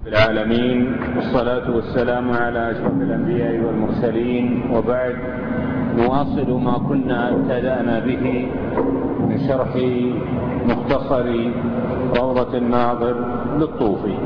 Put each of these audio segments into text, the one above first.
العالمين، والصلاة والسلام على أشرف الأنبياء والمرسلين، وبعد. نواصل ما كنا ابتدأنا به من شرح مختصر روضة الناظر للطوفي.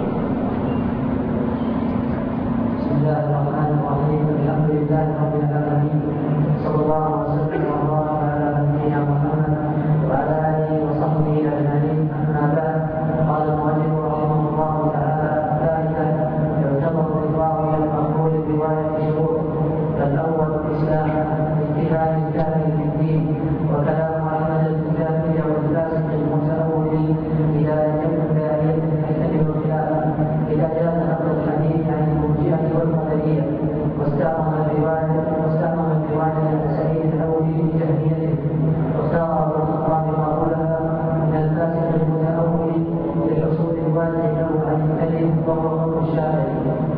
بسم الله الرحمن الرحيم. الحمد لله رب العالمين، صلى الله وسلم وبارك على نبينا محمد وعلى آله وصحبه أجمعين. أما بعد، قال المؤلف رحمه الله تعالى: ثالثا، يعتبر الراوي المقبول برواية شروط. الأول الإسلام باتباع الكامل في الدين، وكلام أحمد الكافر والفاسق المتأول هداية الباهية حيث الخلاف إذا جاء أمر الحديث عن المرجئة والقدرية، واستعمل الرواية سعيد الأولي بجهميته، واختار أبو الخطاب قبولها من الفاسق المتأول لحصول الوازع له عن الكذب وهو قول الشافعي.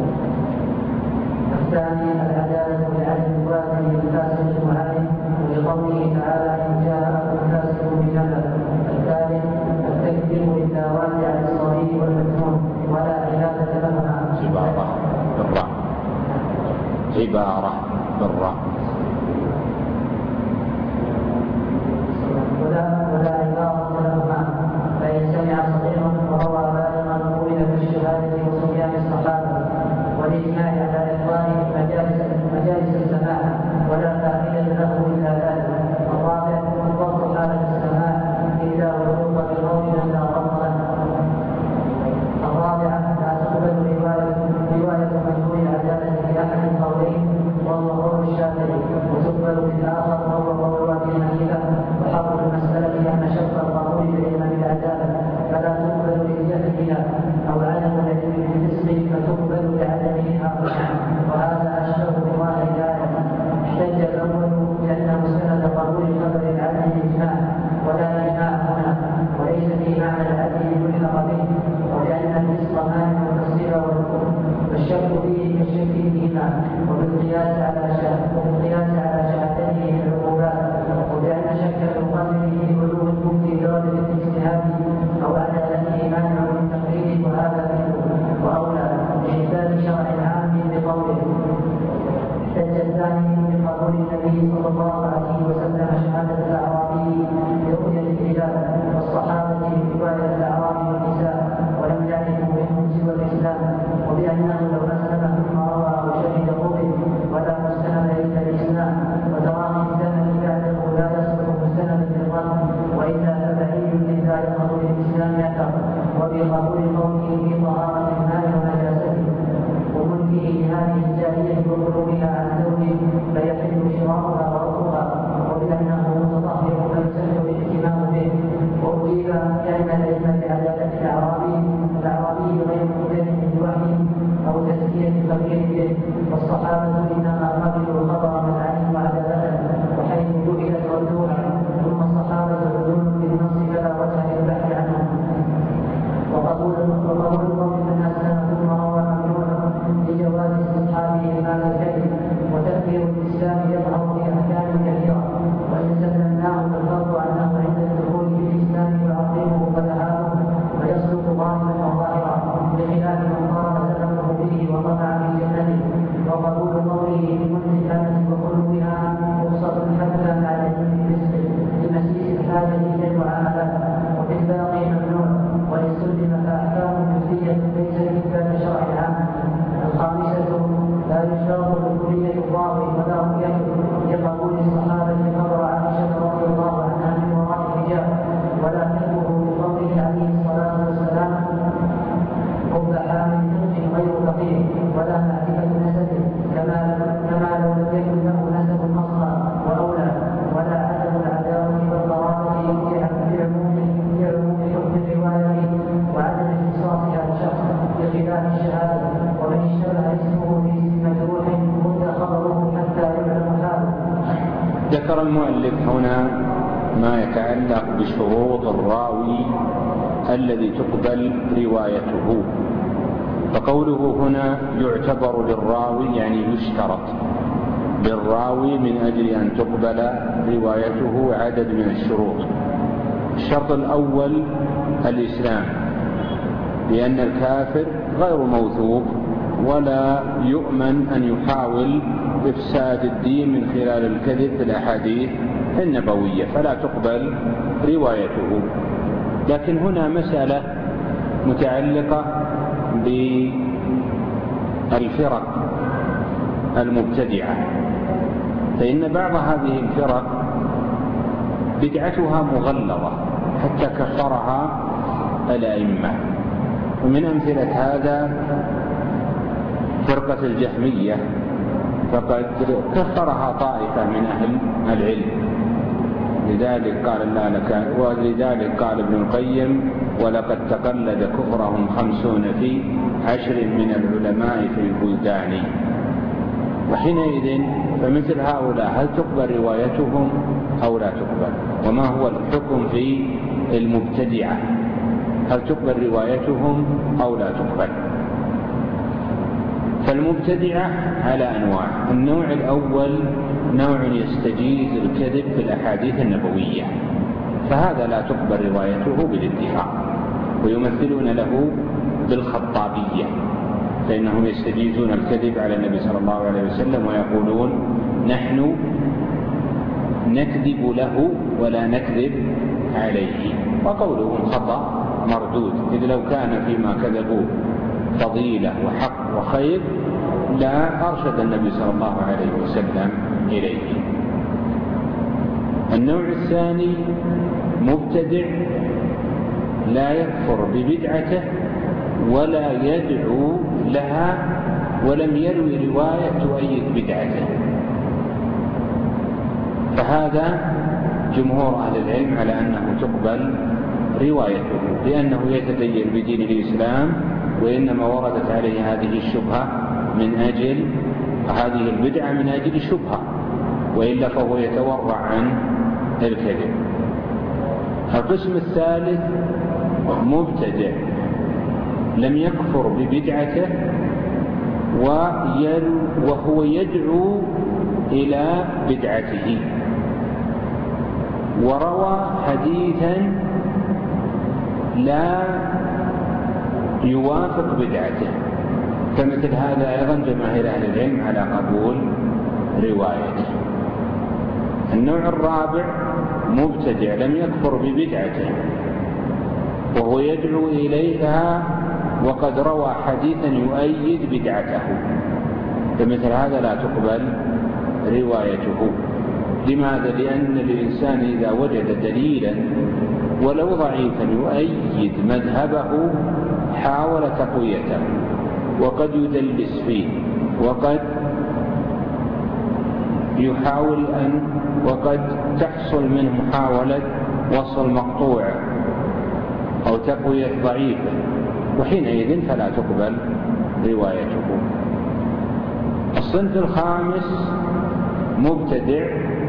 الثاني العدالة بعدم الوازع للفاسق المعلم لقوله تعالى: إن جاءكم فاسق بنبأ. الثالث التكذيب إذا وازع للصغير والمجنون ولا عبادة لهما. عبارة بالراء ولا عبارة لهما، فإن سمع صغيرا وروى بالغا قبل بالشهادة وصيام الصحابة والإجماع على إخوانه مجالس السماع، ولا فائدة له إلا ذلك. الرابع الضبط حالة السماع إلا وجوب بقول لا ضبط له. الرابعة لا تقبل رواية مجهول العدالة في أحد القولين وهو قول الشافعي، وتقبل في الآخر وهو قول أبي حنيفة. وحق المسألة أن شرط القبول بالعلم بالعدالة فلا تقبل لجهلها أو عدم العلم بالفسق، فتقبل لعدمها، وهذا أشبه بواحد الآية. احتج الأول لأنه سند قبول خبر العدل الإجماع، ولا إجماع هنا، وليس في معنى العدل ملحق به، ولأن الفسق مانع التصديق والحكم، والشك فيه كالشك فيهما، وبالقياس على شهادته العقوبات، ولأن شك المقلد في بلوغ الكفر درجة الاجتهاد أو عدالته مانع من تقليد، وهذا منه وأولى لإثبات شرع عام بقوله. احتج الثاني بقول النبي صلى الله عليه وسلم شهادة الأعرابي برؤية الهلال، والصحابة برواية الأعرابي والنساء، ولم يعرفوا منهم سوى الإسلام، وبأنه لو أسلم ثم روى أو شهد قبل، ولا مستند إلا الإسلام، وتراخي الزمن بعده لا يصبح مستندا للظن، وإلا فبعيد إذا يظهر الإسلام أثر، وبقبول قوله في طهارة المال ونجاسته وملكه لهذه الجارية وخروجها عن زوجه فيحل شراؤها وربها، وبأنه متطهر فيصح الاهتمام به. وأجيب لأن العلم بعدالة الأعرابي غير مبتدئ بوحي أو تزكية خبير به، والصحابة إنما قبلوا خبر من علم عدالته، وحيث جهلت ردوها، ثم الصحابة عدول بالنص فلا وجه للبحث عنهم. وقبول القول من أسلم ثم روى ممنوع لجواز استصحابه هذا الكذب، وتكفير الإسلام يظهر في أحكام كثيرة، وإن سلمناه فالفرق أنه عند الدخول في الإسلام يعظمه فتحاله ويصدق ظاهرا وظاهرا، بخلاف من ضرب سلمه به وطمع في جنته. وقبول قوله بمنع الأمة وخلوها رخصة حتى مع العلم بالرزق لمسيس الحاجة إلى المعاملات، وفي الباقي ممنوع، وإن سلم فأحكام جزئية ليس إثبات شرع عام. الخامسة لا يشترط بكلية الراوي ولا رؤيته لقبول الصحابة خبر عائشة رضي الله عنها من وراء الحجاب، ولا حكمه بقوله عليه الصلاة والسلام: رب حامل فقه غير فقيه، ولا معرفة نسبه كما لو لم يكن له نسب أصلا وأولى، ولا عدم العداوة والقرابة بعموم حكم الرواية وعدم اختصاصها الشخص بخلاف الشهادة. ومن اشتبه اسمه في اسم مجروح رد خبره حتى يعلم حاله. ذكر المؤلف هنا ما يتعلق بشروط الراوي الذي تقبل روايته. فقوله هنا يعتبر للراوي يعني يشترط للراوي من أجل أن تقبل روايته عدد من الشروط. الشرط الأول الإسلام، لأن الكافر غير موثوق ولا يؤمن أن يحاول إفساد الدين من خلال الكذب في الأحاديث النبوية، فلا تقبل روايته. لكن هنا مسألة متعلقة بالفرق المبتدعة، فإن بعض هذه الفرق بدعتها مغلظة حتى كفرها الأئمة. ومن أمثلة هذا فرقة الجهمية، فقد كفرها طائفة من أهل العلم، ولذلك قال ابن القيم: ولقد تقلد كفرهم 50 في 10 من العلماء في البلدان. وحينئذ فمثل هؤلاء هل تقبل روايتهم أو لا تقبل؟ وما هو الحكم في المبتدعة؟ هل تقبل روايتهم أو لا تقبل؟ فالمبتدعة على أنواع. النوع الأول نوع يستجيز الكذب في الأحاديث النبوية، فهذا لا تقبل روايته بالاتفاق، ويمثلون له بالخطابية، فإنهم يستجيزون الكذب على النبي صلى الله عليه وسلم ويقولون: نحن نكذب له ولا نكذب عليه. وقولهم خطأ مردود، إذ لو كان فيما كذبوه فضيلة وحق وخير لا أرشد النبي صلى الله عليه وسلم إليه. النوع الثاني مبتدع لا يكفر ببدعته ولا يدعو لها ولم يروي رواية تؤيد بدعته، فهذا جمهور أهل العلم على أنه تقبل روايته، لأنه يتدين بدين الإسلام، وإنما وردت عليه هذه الشبهة من أجل هذه البدعة من أجل الشبهة، وإلا فهو يتورع عن الكذب. القسم الثالث مبتدع لم يكفر ببدعته وهو يدعو إلى بدعته، وروى حديثا لا يوافق بدعته، فمثل هذا أيضا جماهير أهل العلم على قبول روايته. النوع الرابع مبتدع لم يكفر ببدعته وهو يدعو إليها وقد روى حديثا يؤيد بدعته، فمثل هذا لا تقبل روايته. لماذا؟ لأن الإنسان إذا وجد دليلا ولو ضعيفا يؤيد مذهبه حاول تقويته، وقد يدلس فيه، وقد يحاول وقد تحصل منه محاولة وصل مقطوع أو تقوية ضعيفة، وحينئذ فلا تقبل روايته. الصنف الخامس مبتدع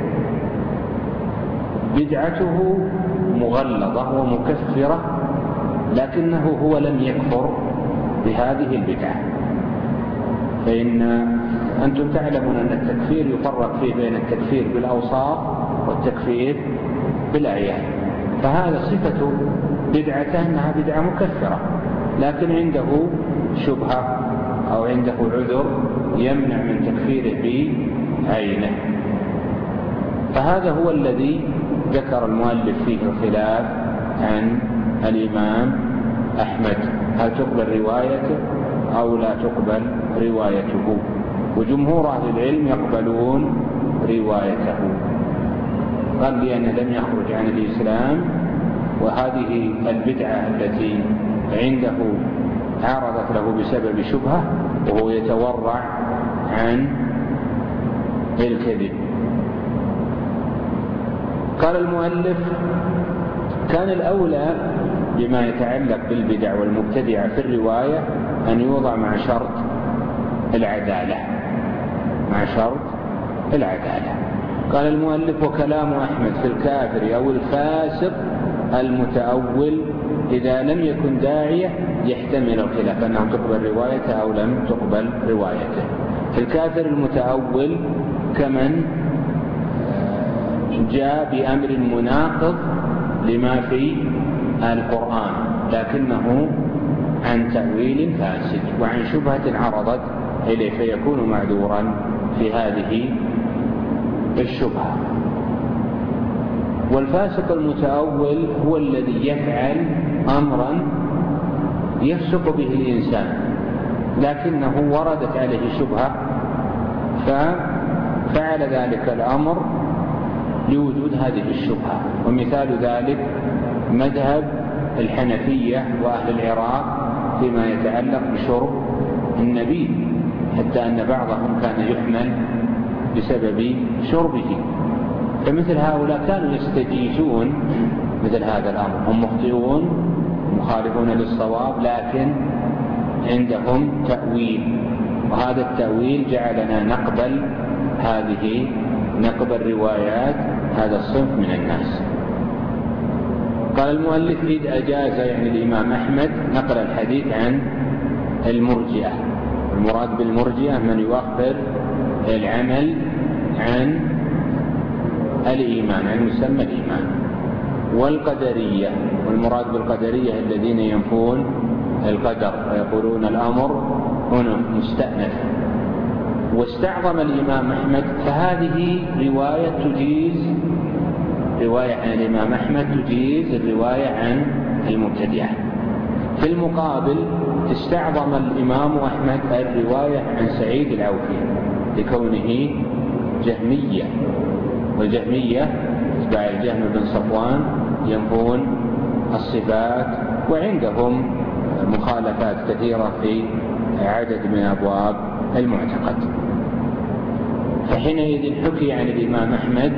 بدعته مغلظة ومكفرة، لكنه هو لم يكفر بهذه البدعة. فإن أنتم تعلمون أن التكفير يفرق فيه بين التكفير بالأوصاف والتكفير بالأعيان، فهذا صفة بدعته أنها بدعة مكفرة، لكن عنده شبهة أو عنده عذر يمنع من تكفيره بعينه، فهذا هو الذي ذكر المؤلف فيه الخلاف عن الإمام أحمد: هل تقبل روايته أو لا تقبل روايته؟ وجمهور أهل العلم يقبلون روايته. قال لأنه لم يخرج عن الإسلام، وهذه البدعة التي عنده عارضت له بسبب شبهة وهو يتورع عن الكذب. قال المؤلف: كان الأولى بما يتعلق بالبدع والمبتدعة في الرواية أن يوضع مع شرط العدالة، مع شرط العدالة. قال المؤلف: وكلام أحمد في الكافر أو الفاسق المتأول إذا لم يكن داعية يحتمل الخلاف، أنه تقبل روايته أو لم تقبل روايته. في الكافر المتأول كمن جاء بأمر مناقض لما في القرآن لكنه عن تأويل فاسد وعن شبهة عرضت إليه فيكون معذورا في هذه الشبهة. والفاسق المتأول هو الذي يفعل أمرا يفسق به الإنسان لكنه وردت عليه شبهة ففعل ذلك الأمر لوجود هذه الشبهة. ومثال ذلك مذهب الحنفية وأهل العراق فيما يتعلق بشرب النبيذ، حتى أن بعضهم كان يحمل بسبب شربه. فمثل هؤلاء كانوا يستجيزون مثل هذا الأمر، هم مخطئون مخالفون للصواب لكن عندهم تأويل، وهذا التأويل جعلنا نقبل روايات هذا الصنف من الناس. قال المؤلف إذ أجاز يعني الإمام أحمد نقل الحديث عن المرجئة. المراد بالمرجئة من يؤخر العمل عن الإيمان، عن مسمى الإيمان. والقدرية، والمراد بالقدرية الذين ينفون القدر ويقولون الأمر هنا مستأنف. واستعظم الإمام أحمد فهذه رواية عن الإمام أحمد تجيز الرواية عن المبتدعة. في المقابل استعظم الإمام أحمد الرواية عن سعيد العوفي لكونه جهمية، والجهمية اتباع الجهم بن صفوان ينفون الصفات وعندهم مخالفات كثيرة في عدد من أبواب المعتقد. فحينئذ حكي عن الإمام أحمد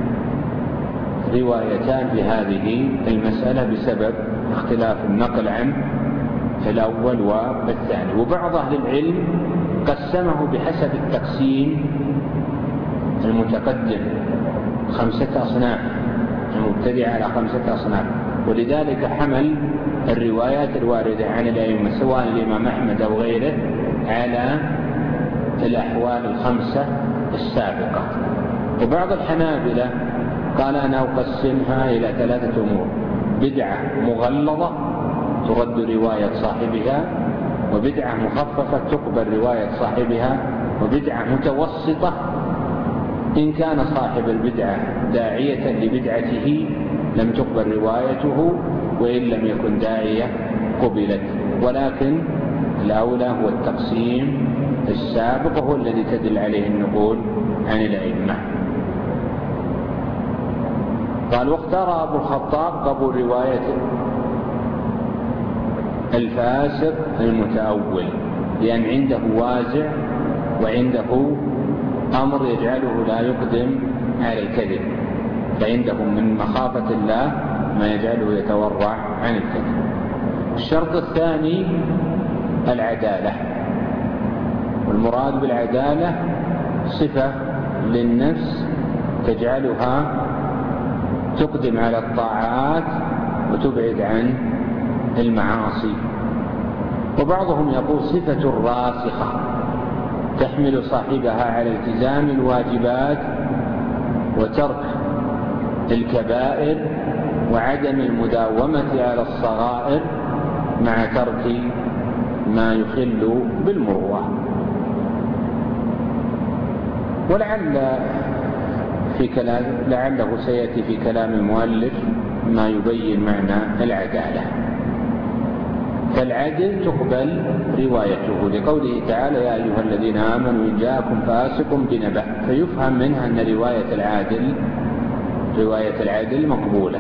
روايتان في هذه المسألة بسبب اختلاف النقل عنه في الأول والثاني. وبعض أهل العلم قسمه بحسب التقسيم المتقدم 5 أصناف، المبتدع على 5 أصناف، ولذلك حمل الروايات الواردة عن الأئمة سواء الإمام أحمد أو غيره على الأحوال 5 السابقة. وبعض الحنابلة قال أنا أقسمها إلى 3 أمور: بدعة مغلظة ترد رواية صاحبها، وبدعة مخففة تقبل رواية صاحبها، وبدعة متوسطة إن كان صاحب البدعة داعية لبدعته لم تقبل روايته، وإن لم يكن داعية قبلت. ولكن الأولى هو التقسيم السابق وهو الذي تدل عليه النقول عن الأئمة. قال واختار أبو الخطاب قبول رواية الفاسق المتأول لأن عنده وازع وعنده أمر يجعله لا يقدم على الكذب، فعندهم من مخافة الله ما يجعله يتورع عن الكذب. الشرط الثاني العدالة، والمراد بالعدالة صفة للنفس تجعلها تقدم على الطاعات وتبعد عن المعاصي. وبعضهم يقول صفة راسخة تحمل صاحبها على التزام الواجبات وترك الكبائر وعدم المداومة على الصغائر مع ترك ما يخل بالمروءة. لعله سيأتي في كلام المؤلف ما يبين معنى العدالة. فالعدل تقبل روايته لقوله تعالى يا أيها الذين آمنوا إن جاءكم فاسق بنبأ، فيفهم منها أن رواية العدل مقبولة.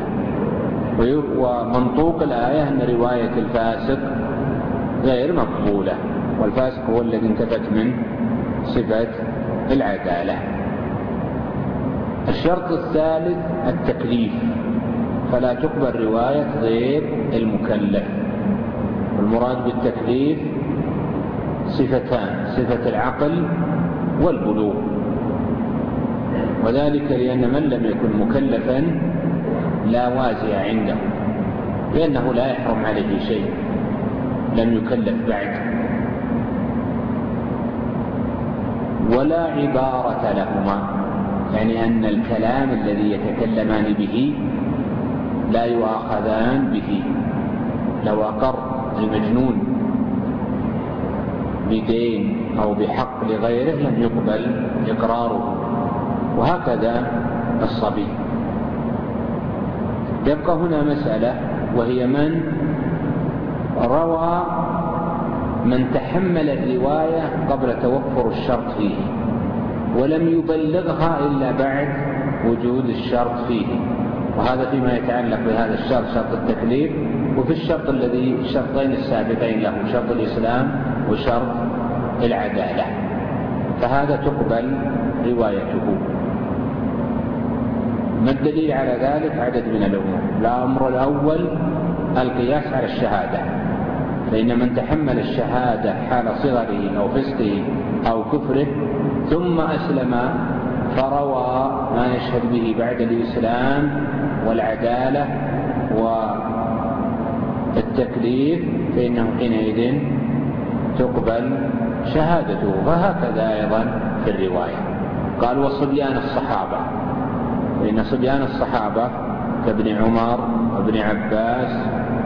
ومنطوق الآية أن رواية الفاسق غير مقبولة، والفاسق هو الذي انتفت من صفة العدالة. الشرط الثالث التكليف، فلا تقبل رواية غير المكلف. والمراد بالتكليف صفتان: صفة العقل والبلوغ، وذلك لأن من لم يكن مكلفا لا وازع عنده، لأنه لا يحرم عليه شيء، لم يكلف بعد، ولا عبارة لهما، يعني أن الكلام الذي يتكلمان به لا يؤاخذان به. لو أقر المجنون بدين أو بحق لغيره لم يقبل إقراره، وهكذا الصبي. يبقى هنا مسألة، وهي من تحمل الرواية قبل توفر الشرط فيه ولم يبلغها إلا بعد وجود الشرط فيه، وهذا فيما يتعلق بهذا الشرط، شرط التكليف، وفي الشرطين السابقين له، شرط الإسلام وشرط العدالة، فهذا تقبل روايته. ما الدليل على ذلك؟ عدد من الأمور. الأمر الأول القياس على الشهادة، فإن من تحمل الشهادة حال صغره أو فسقه أو كفره ثم أسلم فروى ما يشهد به بعد الإسلام والعدالة والتكليف، فإنه حينئذ تقبل شهادته. فهكذا أيضا في الرواية. قال وصبيان الصحابة، فإن صبيان الصحابة كابن عمر وابن عباس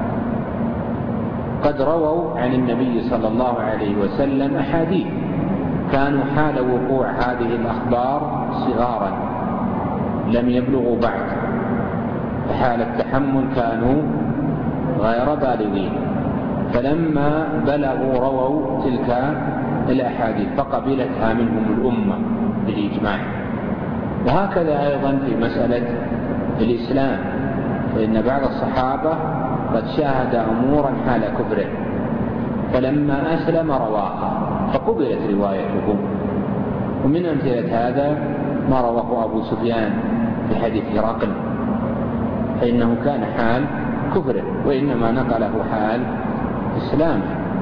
قد رووا عن النبي صلى الله عليه وسلم أحاديث، كانوا حال وقوع هذه الأخبار صغارا لم يبلغوا بعد، فحال التحمل كانوا غير بالغين، فلما بلغوا رووا تلك الأحاديث فقبلتها منهم الأمة بالإجماع. وهكذا أيضا في مسألة الإسلام، فإن بعض الصحابة قد شاهد أمورا حال كفره فلما أسلم رواها فقبلت روايته. ومن أمثلة هذا ما رواه أبو سفيان في حديث هرقل، فإنه كان حال كفره وإنما نقله حال إسلامه.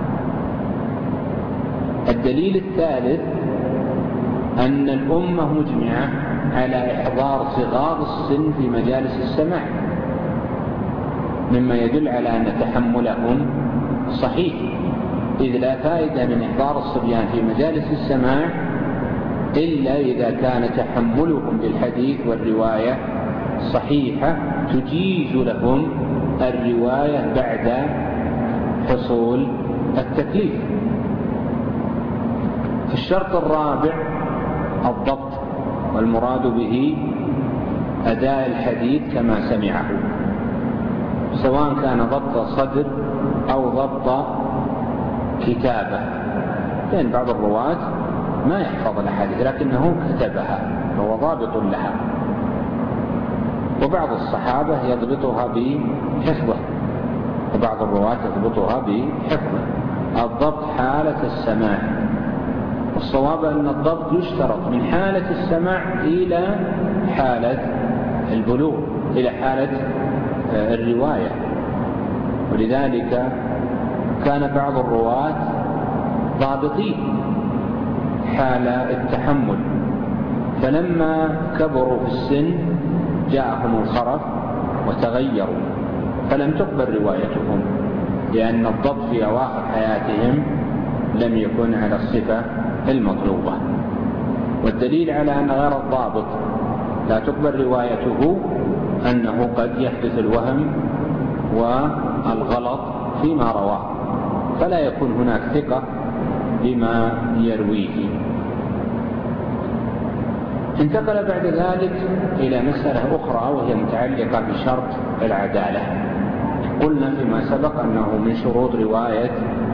الدليل الثالث أن الأمة مجمعة على إحضار صغار السن في مجالس السماع، مما يدل على أن تحملهم صحيح، إذ لا فائدة من إحضار الصبيان في مجالس السماع إلا إذا كان تحملهم للحديث والرواية صحيحة تجيز لهم الرواية بعد حصول التكليف. الشرط الرابع الضبط، والمراد به أداء الحديث كما سمعه، سواء كان ضبط صدر أو ضبط كتابة، لأن بعض الرواة ما يحفظ الأحاديث لكنه كتبها فهو ضابط لها، وبعض الصحابة يضبطها بحفظه وبعض الرواة يضبطها بحفظه. الضبط حالة السماع، والصواب أن الضبط يشترط من حالة السماع إلى حالة البلوغ، إلى حالة الرواية. ولذلك كان بعض الرواة ضابطين حال التحمل، فلما كبروا في السن جاءهم الخرف وتغيروا فلم تقبل روايتهم، لأن الضبط في أواخر حياتهم لم يكن على الصفة المطلوبة. والدليل على أن غير الضابط لا تقبل روايته أنه قد يحدث الوهم والغلط فيما رواه، فلا يكون هناك ثقة بما يرويه. انتقل بعد ذلك إلى مسألة أخرى وهي متعلقة بشرط العدالة. قلنا فيما سبق أنه من شروط رواية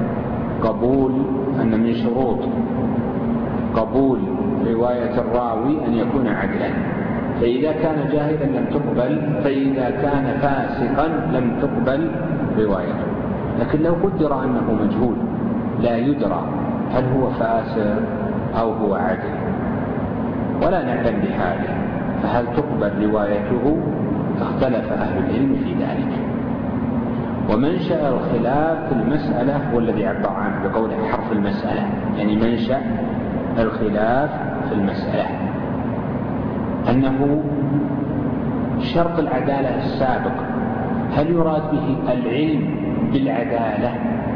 أن من شروط قبول رواية الراوي أن يكون عدلا، فإذا كان جاهلا لم تقبل، فإذا كان فاسقا لم تقبل روايته. لكن لو قدر أنه مجهول لا يدرى هل هو فاسق أو هو عدل ولا نعلم بحاله، فهل تقبل روايته؟ اختلف أهل العلم في ذلك. ومنشأ الخلاف في المسألة هو الذي عبر عنه بقوله حرف المسألة، يعني منشأ الخلاف في المسألة أنه شرط العدالة السابق هل يراد به العلم بالعدالة،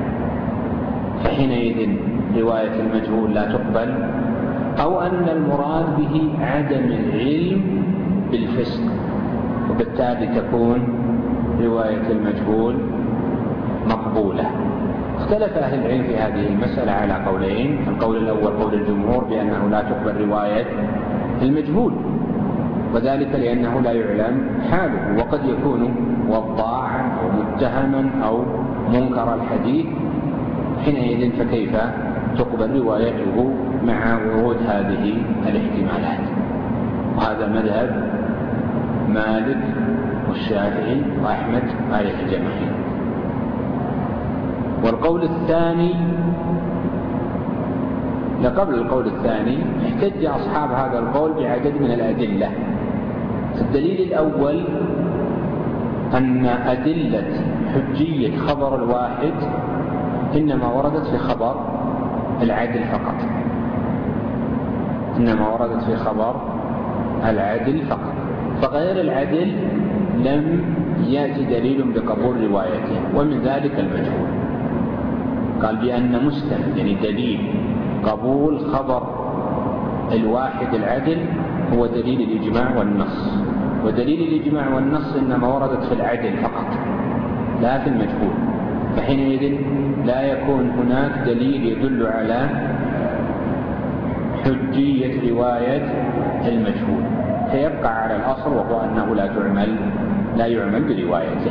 فحينئذ رواية المجهول لا تقبل، أو أن المراد به عدم العلم بالفسق وبالتالي تكون رواية المجهول مقبولة. مقبولة. اختلف أهل العلم في هذه المسألة على قولين. القول الأول قول الجمهور بأنه لا تقبل رواية المجهول، وذلك لأنه لا يعلم حاله، وقد يكون وضاعا أو متهما أو منكر الحديث، حينئذ فكيف تقبل روايته مع ورود هذه الاحتمالات؟ وهذا مذهب مالك والشافعي وأحمد عليه الجماهير. والقول الثاني، قبل القول الثاني احتج أصحاب هذا القول بعدد من الأدلة. الدليل الأول أن أدلة حجية خبر الواحد إنما وردت في خبر العدل فقط، إنما وردت في خبر العدل فقط، فغير العدل لم يأتي دليل بقبول روايته. ومن ذلك المجهول، قال بأن مستند يعني دليل قبول خبر الواحد العدل هو دليل الإجماع والنص، ودليل الإجماع والنص إنما وردت في العدل فقط لا في المجهول، فحينئذ لا يكون هناك دليل يدل على حجية رواية المجهول، فيبقى على الأصل وهو أنه لا يعمل بروايته.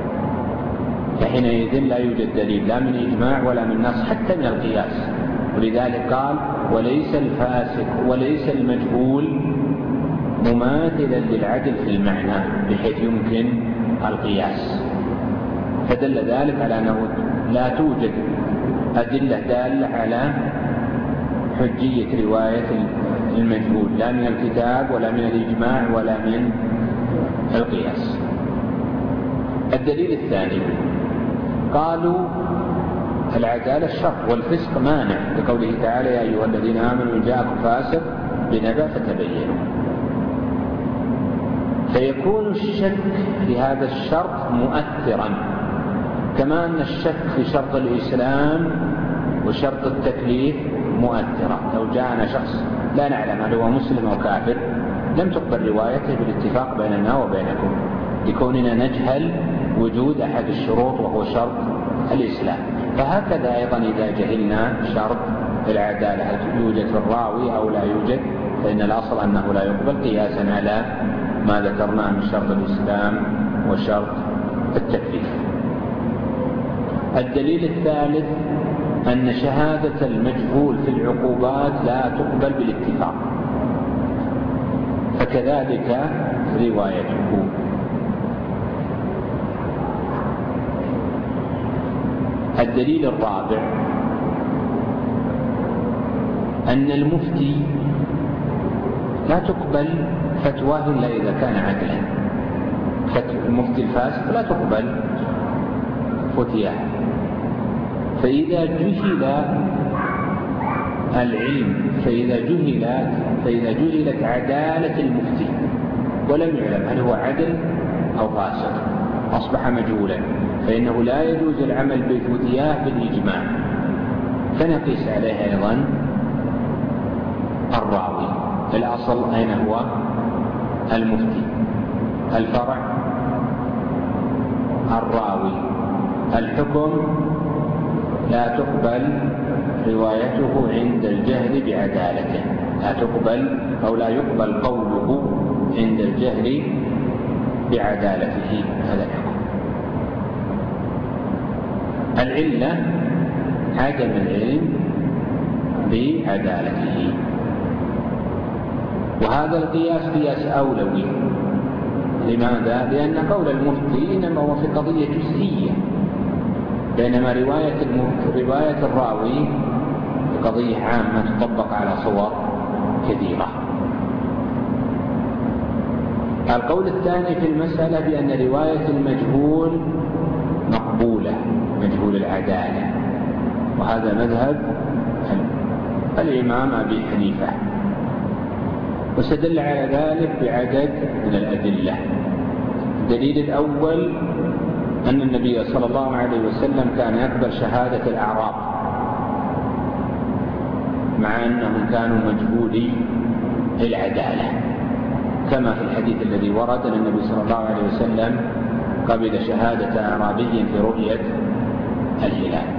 فحينئذ لا يوجد دليل لا من إجماع ولا من نص حتى من القياس. ولذلك قال وليس الفاسق وليس المجهول مماثلا للعدل في المعنى بحيث يمكن القياس، فدل ذلك على أنه لا توجد أدلة دالة على حجية رواية المجهول لا من الكتاب ولا من الإجماع ولا من القياس. الدليل الثاني قالوا العدالة الشرط والفسق مانع، لقوله تعالى يا أيها الذين آمنوا إن جاءكم فاسق بنبأ فتبينوا، فيكون الشك في هذا الشرط مؤثرا، كما أن الشك في شرط الإسلام وشرط التكليف مؤثرا. لو جاءنا شخص لا نعلم هل هو مسلم أو كافر لم تقبل روايته بالاتفاق بيننا وبينكم لكوننا نجهل وجود أحد الشروط وهو شرط الإسلام. فهكذا أيضا إذا جهلنا شرط العدالة هل يوجد في الراوي أو لا يوجد، فإن الأصل أنه لا يقبل قياسا على ما ذكرناه من شرط الإسلام وشرط التكليف. الدليل الثالث أن شهادة المجهول في العقوبات لا تقبل بالاتفاق، فكذلك روايته. الدليل الرابع أن المفتي لا تقبل فتواه إلا إذا كان عدلا، المفتي الفاسق لا تقبل فتياه. فإذا جهلت عدالة المفتي ولم يعلم هل هو عدل أو فاسق أصبح مجهولا، فإنه لا يجوز العمل بفتياه بالإجماع، فنقيس عليه أيضا الراوي. الأصل أين هو؟ المفتي، الفرع الراوي. الحكم لا تقبل روايته عند الجهل بعدالته، لا تقبل أو لا يقبل قوله عند الجهل بعدالته، هذا الحكم. العلة عدم العلم بعدالته، وهذا القياس قياس أولوي. لماذا؟ لأن قول المفتي إنما هو في قضية جزئية، بينما رواية الراوي في قضية عامة تطبق على صور كثيرة. القول الثاني في المسألة بأن رواية المجهول مقبولة، مجهول العدالة، وهذا مذهب الإمام أبي حنيفة، واستدل على ذلك بعدد من الأدلة. الدليل الأول أن النبي صلى الله عليه وسلم كان يقبل شهادة الأعراب مع أنهم كانوا مجهولي العدالة، كما في الحديث الذي ورد أن النبي صلى الله عليه وسلم قبل شهادة أعرابي في رؤية الهلال.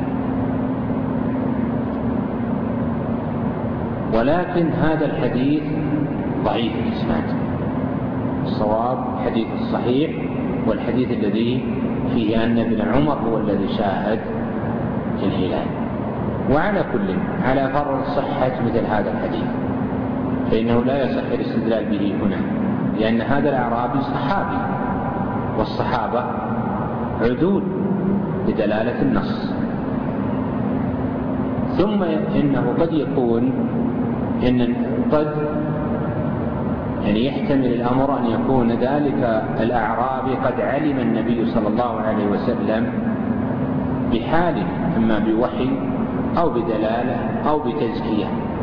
ولكن هذا الحديث ضعيف الإسناد. الصواب الحديث الصحيح والحديث الذي فيه أن ابن عمر هو الذي شاهد الهلال. وعلى كل على فرض صحة مثل هذا الحديث فإنه لا يصح الاستدلال به هنا، لأن هذا الأعرابي صحابي، والصحابة عدول بدلالة النص. ثم إنه قد يكون قد يحتمل الأمر أن يكون ذلك الأعرابي قد علم النبي صلى الله عليه وسلم بحاله، إما بوحي أو بدلالة أو بتزكية،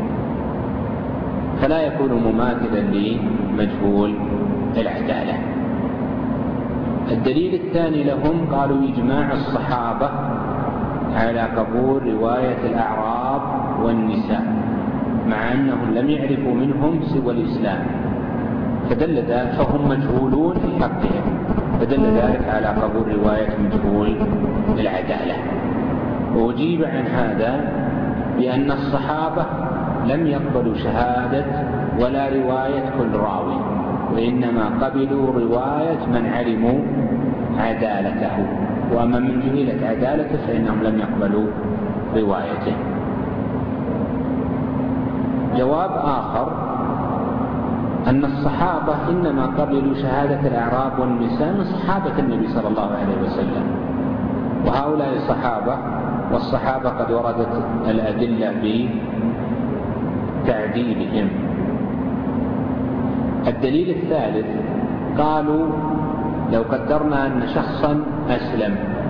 فلا يكون مماثلا لمجهول العدالة. الدليل الثاني لهم قالوا إجماع الصحابة على قبول رواية الأعراب والنساء مع أنهم لم يعرفوا منهم سوى الإسلام، فدل ذلك فهم مجهولون في حقهم، فدل ذلك على قبول رواية مجهول العدالة. وأجيب عن هذا بأن الصحابة لم يقبلوا شهادة ولا رواية كل راوي، وإنما قبلوا رواية من علموا عدالته، وأما من جهلت عدالته فإنهم لم يقبلوا روايته. جواب آخر أن الصحابة إنما قبلوا شهادة الأعراب والنساء من صحابة النبي صلى الله عليه وسلم، وهؤلاء الصحابة، والصحابة قد وردت الأدلة بتعديلهم. الدليل الثالث قالوا لو قدرنا أن شخصا أسلم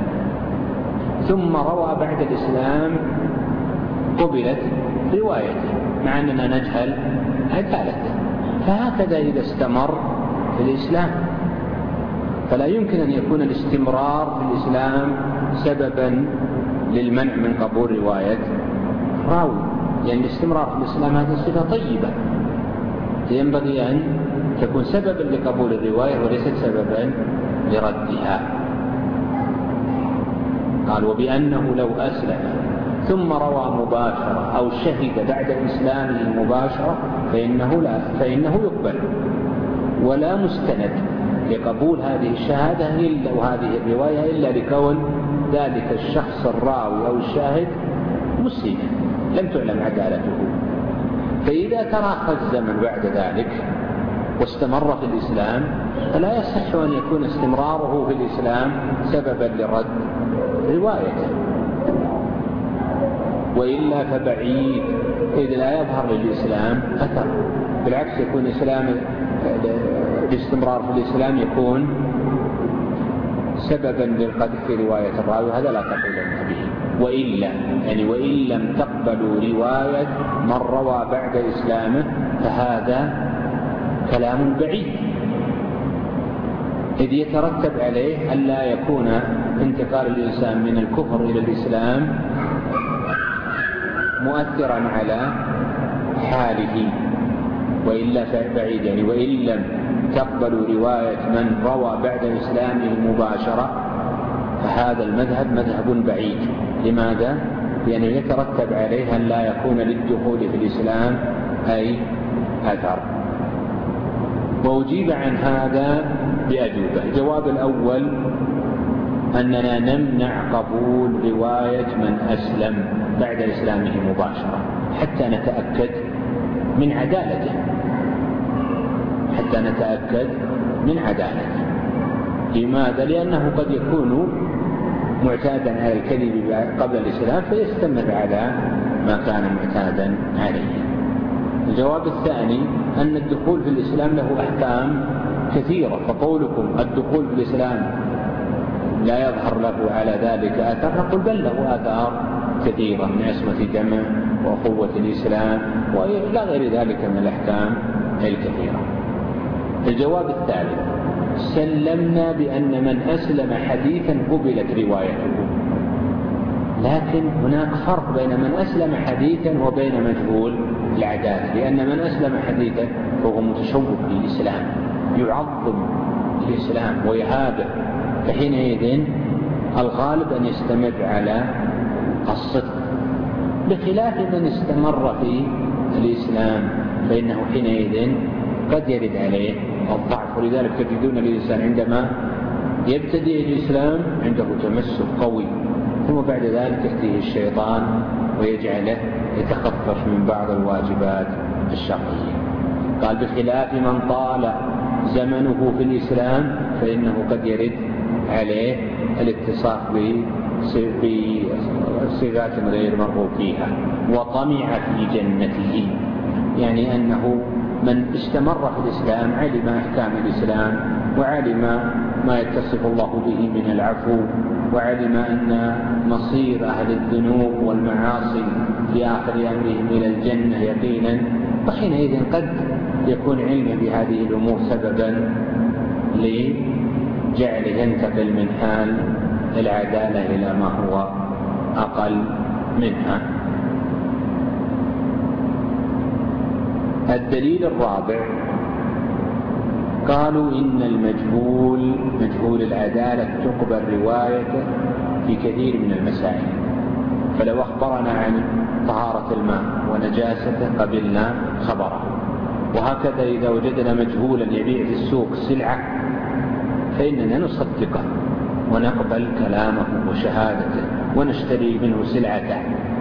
ثم روى بعد الإسلام قبلت روايته مع أننا نجهل عدالته، فهكذا إذا استمر في الإسلام فلا يمكن أن يكون الاستمرار في الإسلام سببا للمنع من قبول رواية راوي، لأن الاستمرار في الإسلام هذه صفة طيبة ينبغي أن تكون سببا لقبول الرواية وليست سببا لردها. قال وبأنه لو أسلم ثم روى مباشرة أو شهد بعد إسلامه مباشرة فإنه يقبل، ولا مستند لقبول هذه الشهادة إلا وهذه الرواية إلا لكون ذلك الشخص الراوي أو الشاهد مسلما لم تعلم عدالته. فإذا تراخى الزمن بعد ذلك واستمر في الإسلام فلا يصح أن يكون استمراره في الإسلام سببا لرد روايته، وإلا فبعيد، إذ لا يظهر للإسلام أثر. بالعكس يكون الاستمرار في الإسلام يكون سببا للقدح في رواية الراوي، هذا لا تقولن به. وإن لم تقبلوا رواية من روى بعد إسلامه فهذا كلام بعيد، إذ يترتب عليه أن لا يكون انتقال الإنسان من الكفر إلى الإسلام مؤثرا على حاله، وإلا فبعيد. وإن لم تقبلوا رواية من روى بعد إسلامه مباشرة فهذا المذهب مذهب بعيد. لماذا؟ لأنه يترتب عليه أن لا يكون للدخول في الإسلام أي أثر. وأجيب عن هذا بأجوبة. الجواب الأول أننا نمنع قبول رواية من أسلم بعد إسلامه مباشرة حتى نتأكد من عدالته. لماذا؟ لأنه قد يكون معتادا على الكذب قبل الإسلام فيستمر على ما كان معتادا عليه. الجواب الثاني أن الدخول في الإسلام له أحكام كثيرة، فقولكم الدخول في الإسلام لا يظهر له على ذلك أثر، نقول بل له آثار كثيرة من عصمة دمه وقوة الإسلام وإلى غير ذلك من الأحكام الكثيرة. الجواب الثالث سلمنا بأن من أسلم حديثا قبلت روايته، لكن هناك فرق بين من أسلم حديثا وبين مجهول العدالة، لأن من أسلم حديثا فهو متشوق للإسلام، يعظم الإسلام ويهابه، فحينئذ الغالب أن يستمر على الصدق، بخلاف من استمر في الإسلام فإنه حينئذ قد يرد عليه الضعف. ولذلك تجدون الإنسان عندما يبتدئ الإسلام عنده تمسك قوي، ثم بعد ذلك يأتيه الشيطان ويجعله يتخفف من بعض الواجبات الشرعية. قال بخلاف من طال زمنه في الإسلام فإنه قد يرد عليه الاتصاف بصفات غير مرغوب فيها وطمع في جنته، يعني أنه من استمر في الإسلام علم أحكام الإسلام وعلم ما يتصف الله به من العفو، وعلم أن مصير أهل الذنوب والمعاصي في آخر أمرهم إلى الجنة يقينا، وحينئذ قد يكون علمه بهذه الأمور سببا لجعله ينتقل من حال العدالة إلى ما هو أقل منها. الدليل الرابع قالوا إن المجهول مجهول العدالة تقبل روايته في كثير من المسائل، فلو أخبرنا عن طهارة الماء ونجاسته قبلنا خبره، وهكذا إذا وجدنا مجهولا يبيع في السوق سلعة فإننا نصدقه ونقبل كلامه وشهادته ونشتري منه سلعته.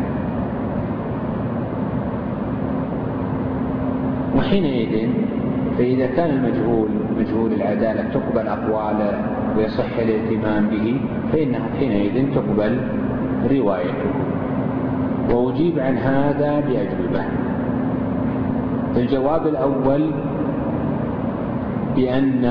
وحينئذ فإذا كان المجهول مجهول العدالة تقبل أقواله ويصح الاهتمام به فإنه حينئذ تقبل روايته. وأجيب عن هذا بأجوبة. الجواب الأول بأن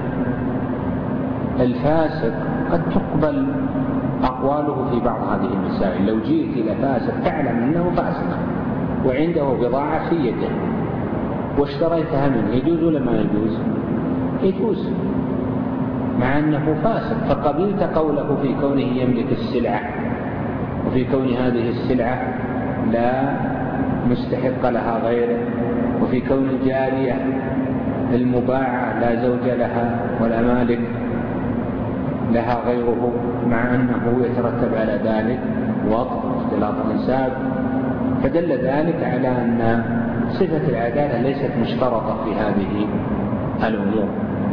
الفاسق قد تقبل أقواله في بعض هذه المسائل. لو جئت إلى فاسق تعلم أنه فاسق وعنده بضاعة في يده واشتريتها منه، يجوز ولا ما يجوز؟ يجوز مع أنه فاسق، فقبلت قوله في كونه يملك السلعة وفي كون هذه السلعة لا مستحق لها غيره، وفي كون الجارية المباعة لا زوج لها ولا مالك لها غيره، مع أنه يترتب على ذلك وطء اختلاط الأنساب. فدل ذلك على أن صفة العدالة ليست مشترطة في هذه الأمور.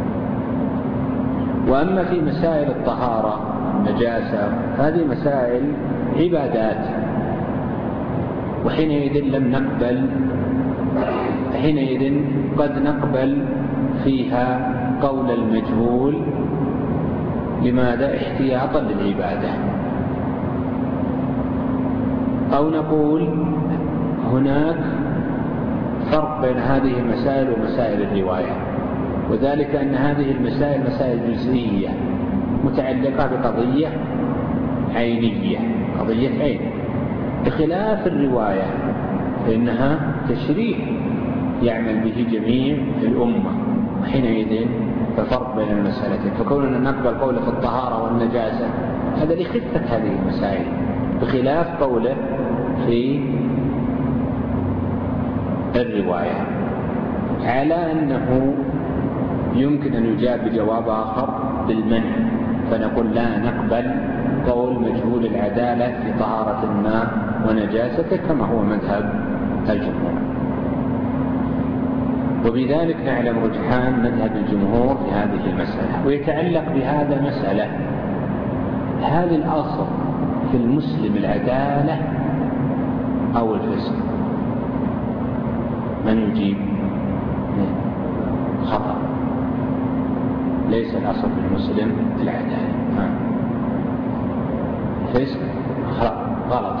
وأما في مسائل الطهارة النجاسة هذه مسائل عبادات، حينئذ قد نقبل فيها قول المجهول. لماذا؟ احتياطا للعبادة. أو نقول هناك فرق بين هذه المسائل ومسائل الرواية، وذلك أن هذه المسائل مسائل جزئية متعلقة بقضية عينية، قضية عين، بخلاف الرواية فإنها تشريع يعمل به جميع الأمة. وحينئذ ففرق بين المسألتين، فكوننا نقبل قوله في الطهارة والنجاسة هذا لخفة هذه المسائل، بخلاف قوله في الرواية، على أنه يمكن أن يجاب بجواب آخر بالمنع، فنقول لا نقبل قول مجهول العدالة في طهارة الماء ونجاسته كما هو مذهب الجمهور. وبذلك نعلم رجحان مذهب الجمهور في هذه المسألة. ويتعلق بهذا مسألة: هل الأصل في المسلم العدالة أو الفسق؟ من يجيب؟ خطأ، ليس الأصل في المسلم العدالة، فسق غلط.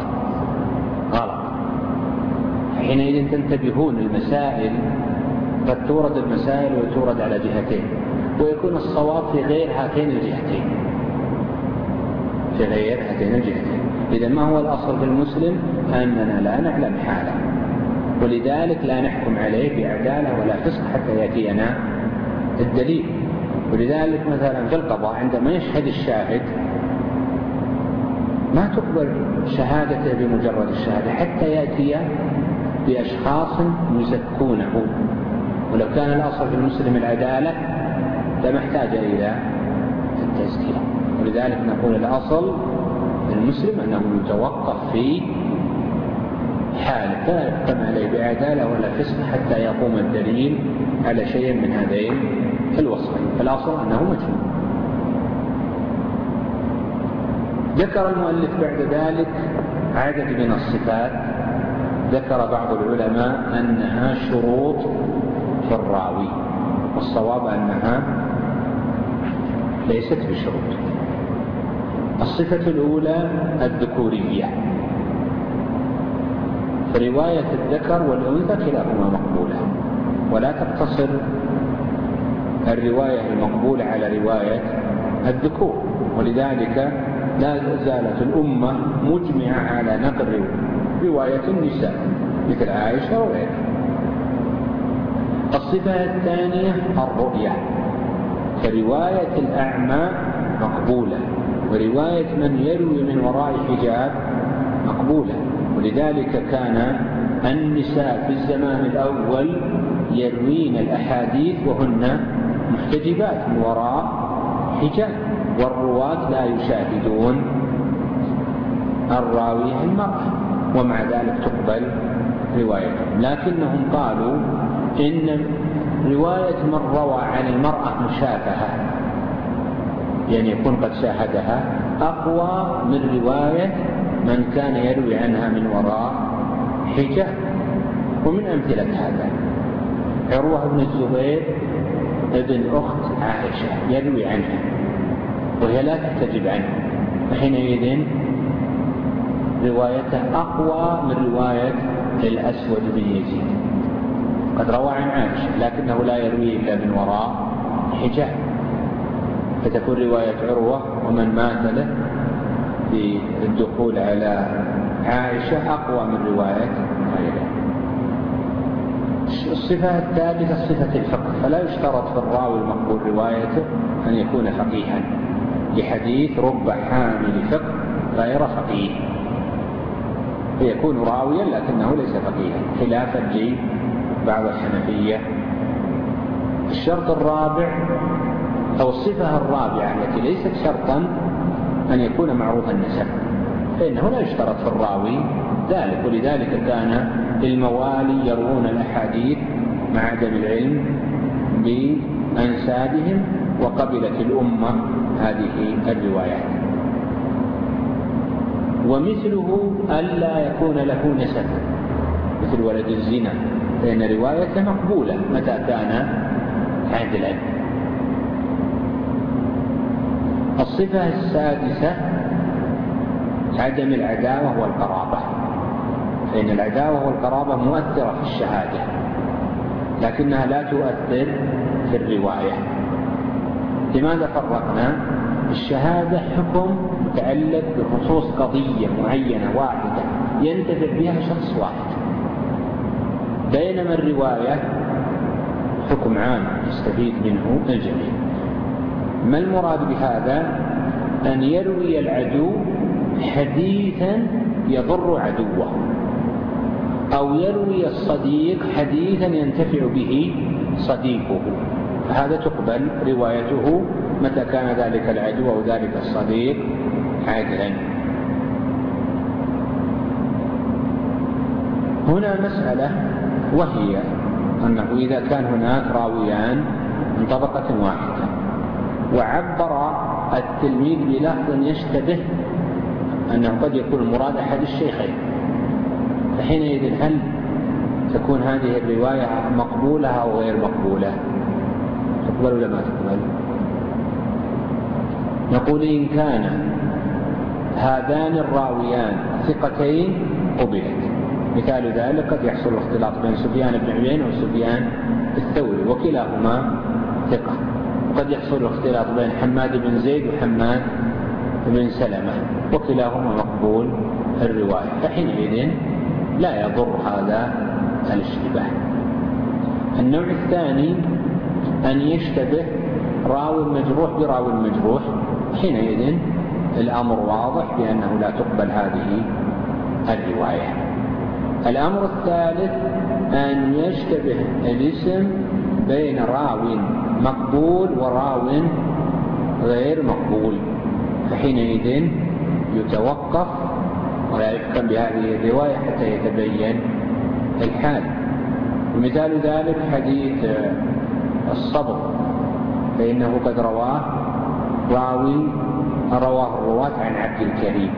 حينئذ تنتبهون المسائل قد تورد المسائل وتورد على جهتين، ويكون الصواب في غير هاتين الجهتين، إذا ما هو الأصل في المسلم؟ أننا لا نعلم حاله، ولذلك لا نحكم عليه بعدالة ولا فسق حتى يأتينا الدليل. ولذلك مثلا في القضاء عندما يشهد الشاهد ما تقبل شهادته بمجرد الشهادة حتى يأتي بأشخاص يزكونه. ولو كان الأصل في المسلم العدالة لما احتاج إلى التزكية، ولذلك نقول الأصل المسلم أنه يتوقف في حاله، لا يحكم عليه بعدالة ولا فسق حتى يقوم الدليل على شيء من هذين الوصفين. الأصل أنه مجنون. ذكر المؤلف بعد ذلك عدد من الصفات، ذكر بعض العلماء أنها شروط في الراوي، والصواب أنها ليست بشروط. الصفة الأولى الذكورية، فرواية الذكر والأنثى كلاهما مقبولة، ولا تقتصر الرواية المقبولة على رواية الذكور، ولذلك لا زالت الأمة مجمعة على نقل رواية النساء مثل عائشة وغيرها. الصفة الثانية الرؤية، فرواية الأعمى مقبولة، ورواية من يروي من وراء حجاب مقبولة، ولذلك كان النساء في الزمان الأول يروين الأحاديث وهن محتجبات من وراء حجاب، والرواة لا يشاهدون الراوي المرأة، ومع ذلك تقبل روايتهم. لكنهم قالوا إن رواية من روى عن المرأة مشافهة، يعني يكون قد شاهدها، أقوى من رواية من كان يروي عنها من وراء حجاب. ومن أمثلة هذا عروة بن الزبير ابن أخت عائشة يروي عنها وهي لا تحتجب عنه، فحينئذ روايته أقوى من رواية الأسود بن يزيد، قد روى عن عائشة لكنه لا يروي إلا من وراء حجاب، فتكون رواية عروة ومن مات له بالدخول على عائشة أقوى من رواية غيره. الصفة الثالثة صفة الفقه، فلا يشترط في الراوي المقبول روايته أن يكون فقيها، لحديث رب حامل فقه غير فقيه، فيكون راويا لكنه ليس فقيها، خلافا لبعض الحنفية. الشرط الرابع أو الصفة الرابعة التي ليست شرطا أن يكون معروف النسب، فإنه لا يشترط في الراوي ذلك، ولذلك كان الموالي يروون الأحاديث مع عدم العلم بأنسابهم، وقبلت الأمة هذه الروايات. ومثله ألا يكون له نسب، مثل ولد الزنا، فإن روايته مقبولة متى كان عادلا. الصفة السادسة عدم العداوة والقرابة، فإن العداوة والقرابة مؤثرة في الشهادة لكنها لا تؤثر في الرواية. لماذا فرقنا؟ الشهادة حكم متعلق بخصوص قضية معينة واحدة ينتفع بها شخص واحد، بينما الرواية حكم عام يستفيد منه الجميع. ما المراد بهذا؟ أن يروي العدو حديثا يضر عدوه، أو يروي الصديق حديثا ينتفع به صديقه، فهذا تقبل روايته متى كان ذلك العدو أو ذلك الصديق عادلا. هنا مسألة، وهي أنه إذا كان هناك راويان من طبقة واحدة وعبر التلميذ بلفظ يشتبه أنه قد يكون المراد أحد الشيخين، فحينئذ هل تكون هذه الرواية مقبولة أو غير مقبولة؟ تقبل ولا ما تقبل؟ نقول إن كان هذان الراويان ثقتين قبلت. مثال ذلك قد يحصل الاختلاط بين سفيان بن عيينة وسفيان الثوري وكلاهما ثقة، وقد يحصل الاختلاط بين حماد بن زيد وحماد بن سلمة وكلاهما مقبول الرواية، فحينئذ لا يضر هذا الاشتباه. النوع الثاني أن يشتبه راوي مجروح براوي مجروح، حينئذ الأمر واضح بأنه لا تقبل هذه الرواية. الأمر الثالث أن يشتبه الاسم بين راو مقبول وراو غير مقبول، فحينئذ يتوقف ولا يحكم بهذه الرواية حتى يتبين الحال. ومثال ذلك حديث الصبر، فإنه قد رواه الرواة عن عبد الكريم،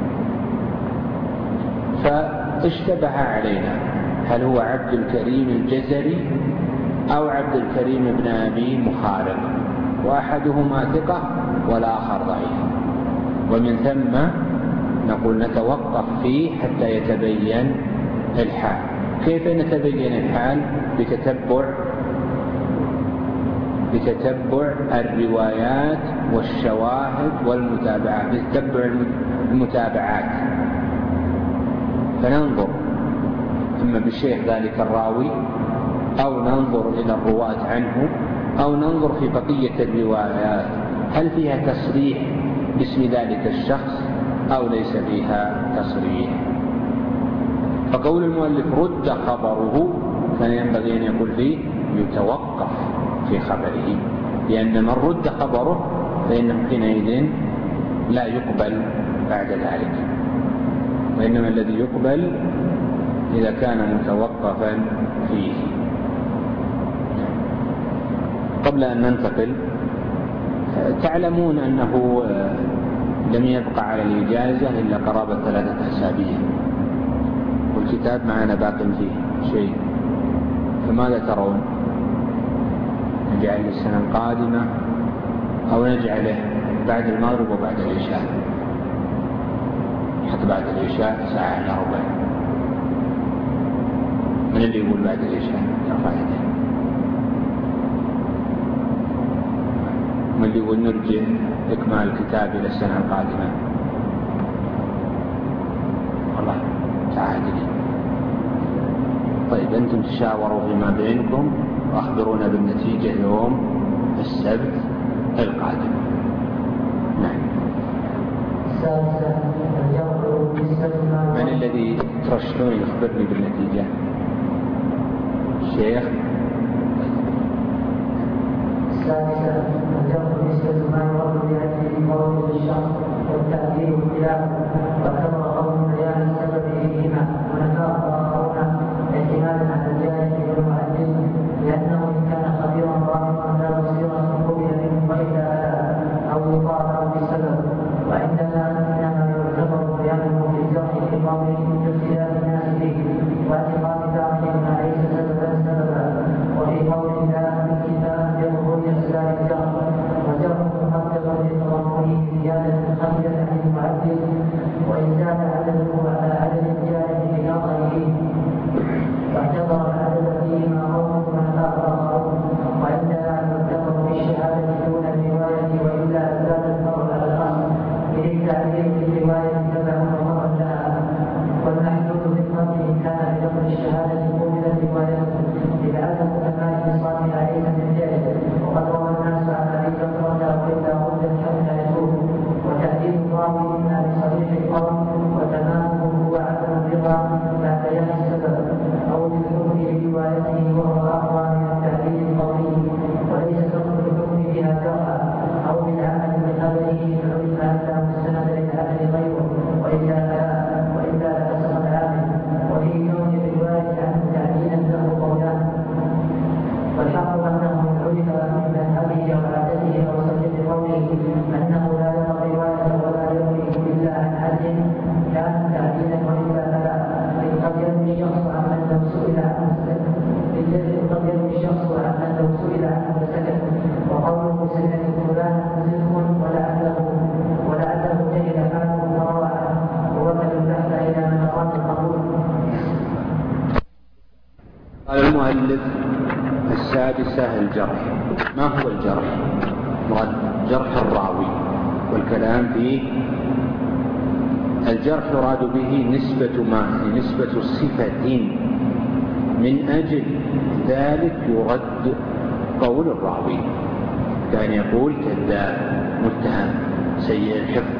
فاشتبه علينا هل هو عبد الكريم الجزري أو عبد الكريم بن أبي مخارق، وأحدهما ثقة والآخر ضعيف، ومن ثم نقول نتوقف فيه حتى يتبين الحال. كيف نتبين الحال؟ بتتبع الروايات والشواهد والمتابعات، بتتبع المتابعات، فننظر إما بشيخ ذلك الراوي أو ننظر إلى الرواة عنه أو ننظر في بقية الروايات هل فيها تصريح باسم ذلك الشخص أو ليس فيها تصريح. فقول المؤلف رد خبره كان ينبغي أن يقول فيه يتوقف في خبره، لأن من رد خبره فإنه حينئذ لا يقبل بعد ذلك، وإنما الذي يقبل إذا كان متوقفا فيه. قبل أن ننتقل، تعلمون أنه لم يبقى على الإجازة إلا قرابة 3 أسابيع، والكتاب معنا باق فيه شيء، فماذا ترون؟ نجعل السنة القادمة أو نجعله بعد المغرب وبعد العشاء؟ حتى بعد العشاء ساعة إلا ربع. من اللي يقول بعد العشاء يرفع يده؟ من اللي يقول نرجع إكمال الكتاب إلى السنة القادمة؟ والله تعادلين. طيب أنتم تشاوروا فيما بينكم وأخبرونا بالنتيجة يوم السبت القادم. نعم. من الذي ترشحون يخبرني بالنتيجة؟ الشيخ. السادسة الجمع نسبة ما يرد بأجله قول الشخص والتأثير خلاف، وكبر قول بيان السبب فيهما، ونفاق آخرون احتمالا على الجاهل والمعلم، لأنه إن كان خبيرا ظاهرا لا بصيرة قبل منه وإلا أو يطاع بسبب، وعندنا إنما يعتبر بيانه في الجرح في قوله باختلاف الناس به، واعتقاد بعضهم ما ليس سببا، وفي قول الله بالكتاب بالرؤيا السائل الجرح، وجرح مقدر لتضمنه زيادة خفية عن المعدل، وإن زاد عدده على عدد الجانب بنظره واعتبر العدد فيما قوم ونفاق آخرون، وعندنا يعتبر بالشهادة دون الرواية، وإلا زاد المرء على الأصل بالتعليل بالرواية تبع ومرء لها، والمحدود بالقتل إن كان بلفظ الشهادة قبل روايته لعدم كمال نصابها ليس من ذلك، وقد روى الناس عن أبي بكر وإلا رد حتى يتوب، وتأديب الراوي إما بصريح القول وتمامه هو عدم الرضا مع بيان السبب، أو بالحكم بروايته وهو أقوى من التأديب القولي، وليس ترك الحكم بها جرحا، أو بالعمل بخبره فعلم أنه مستند للعمل غيره، وإلا لفسق العامل، وفي كون الرواية عنه تعديلا له قولان، والحق أنه علم من مذهبه وعادته أو سجد قوله أنه لا يرى الرواية ولا يروي إلا عن عدل كان تعديلا وإلا فلا، إذ قد يروي الشخص عمن لو سئل عنه فسكت، وقوله سمعت فلانا صدق ولعله جهل حاله وروى عنه، ووكل البحث إلى من أراد القبول. قال المؤلف السادسة الجرح. ما هو الجرح؟ مراد جرح الراوي، والكلام فيه الجرح يراد به نسبة صفة من أجل ذلك يرد قول الراوي، كان يقول كذاب متهم سيء الحفظ.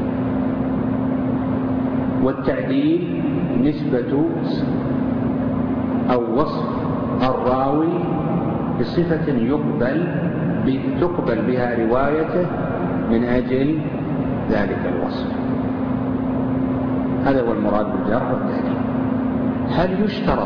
والتعديل نسبة أو وصف الراوي بصفة تقبل بها روايته من أجل ذلك الوصف. هذا هو المراد بالجرح والتعديل. هل يشترط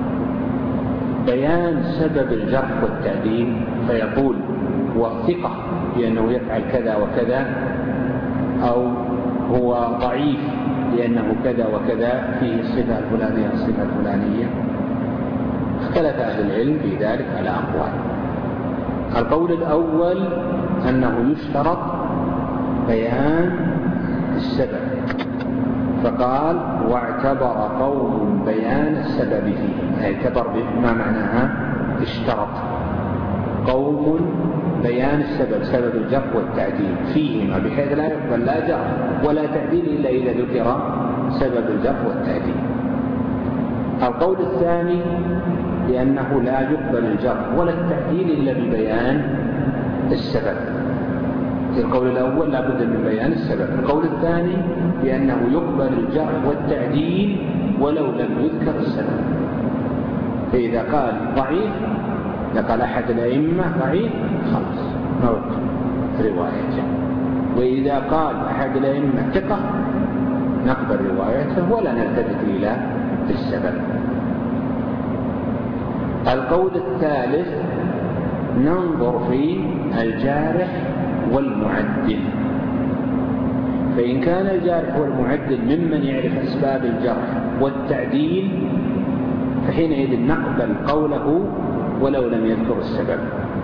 بيان سبب الجرح والتعديل فيقول هو ثقة لأنه يفعل كذا وكذا، أو هو ضعيف لأنه كذا وكذا، فيه الصفة الفلانية الصفة الفلانية؟ اختلف أهل العلم في ذلك على أقوال. القول الأول أنه يشترط بيان السبب، فقال واعتبر قوم بيان السبب فيه، اعتبر ما معناها اشترط قوم بيان السبب، سبب الجرح والتعديل فيهما، بحيث لا يقبل لا جرح ولا تعديل إلا إذا ذكر سبب الجرح والتعديل. القول الثاني لأنه لا يقبل الجرح ولا التعديل إلا ببيان السبب. القول الأول لا بد من بيان السبب. القول الثاني لأنه يقبل الجرح والتعديل ولو لم يذكر السبب. فإذا قال ضعيف، لقال أحد الأئمة ضعيف، خلاص نرد روايته. وإذا قال أحد الأئمة ثقة، نقبل روايته ولا نلتفت إلى السبب. القول الثالث ننظر في الجارح والمعدل، فإن كان الجارح والمعدل ممن يعرف أسباب الجرح والتعديل فحينئذ نقبل قوله ولو لم يذكر السبب.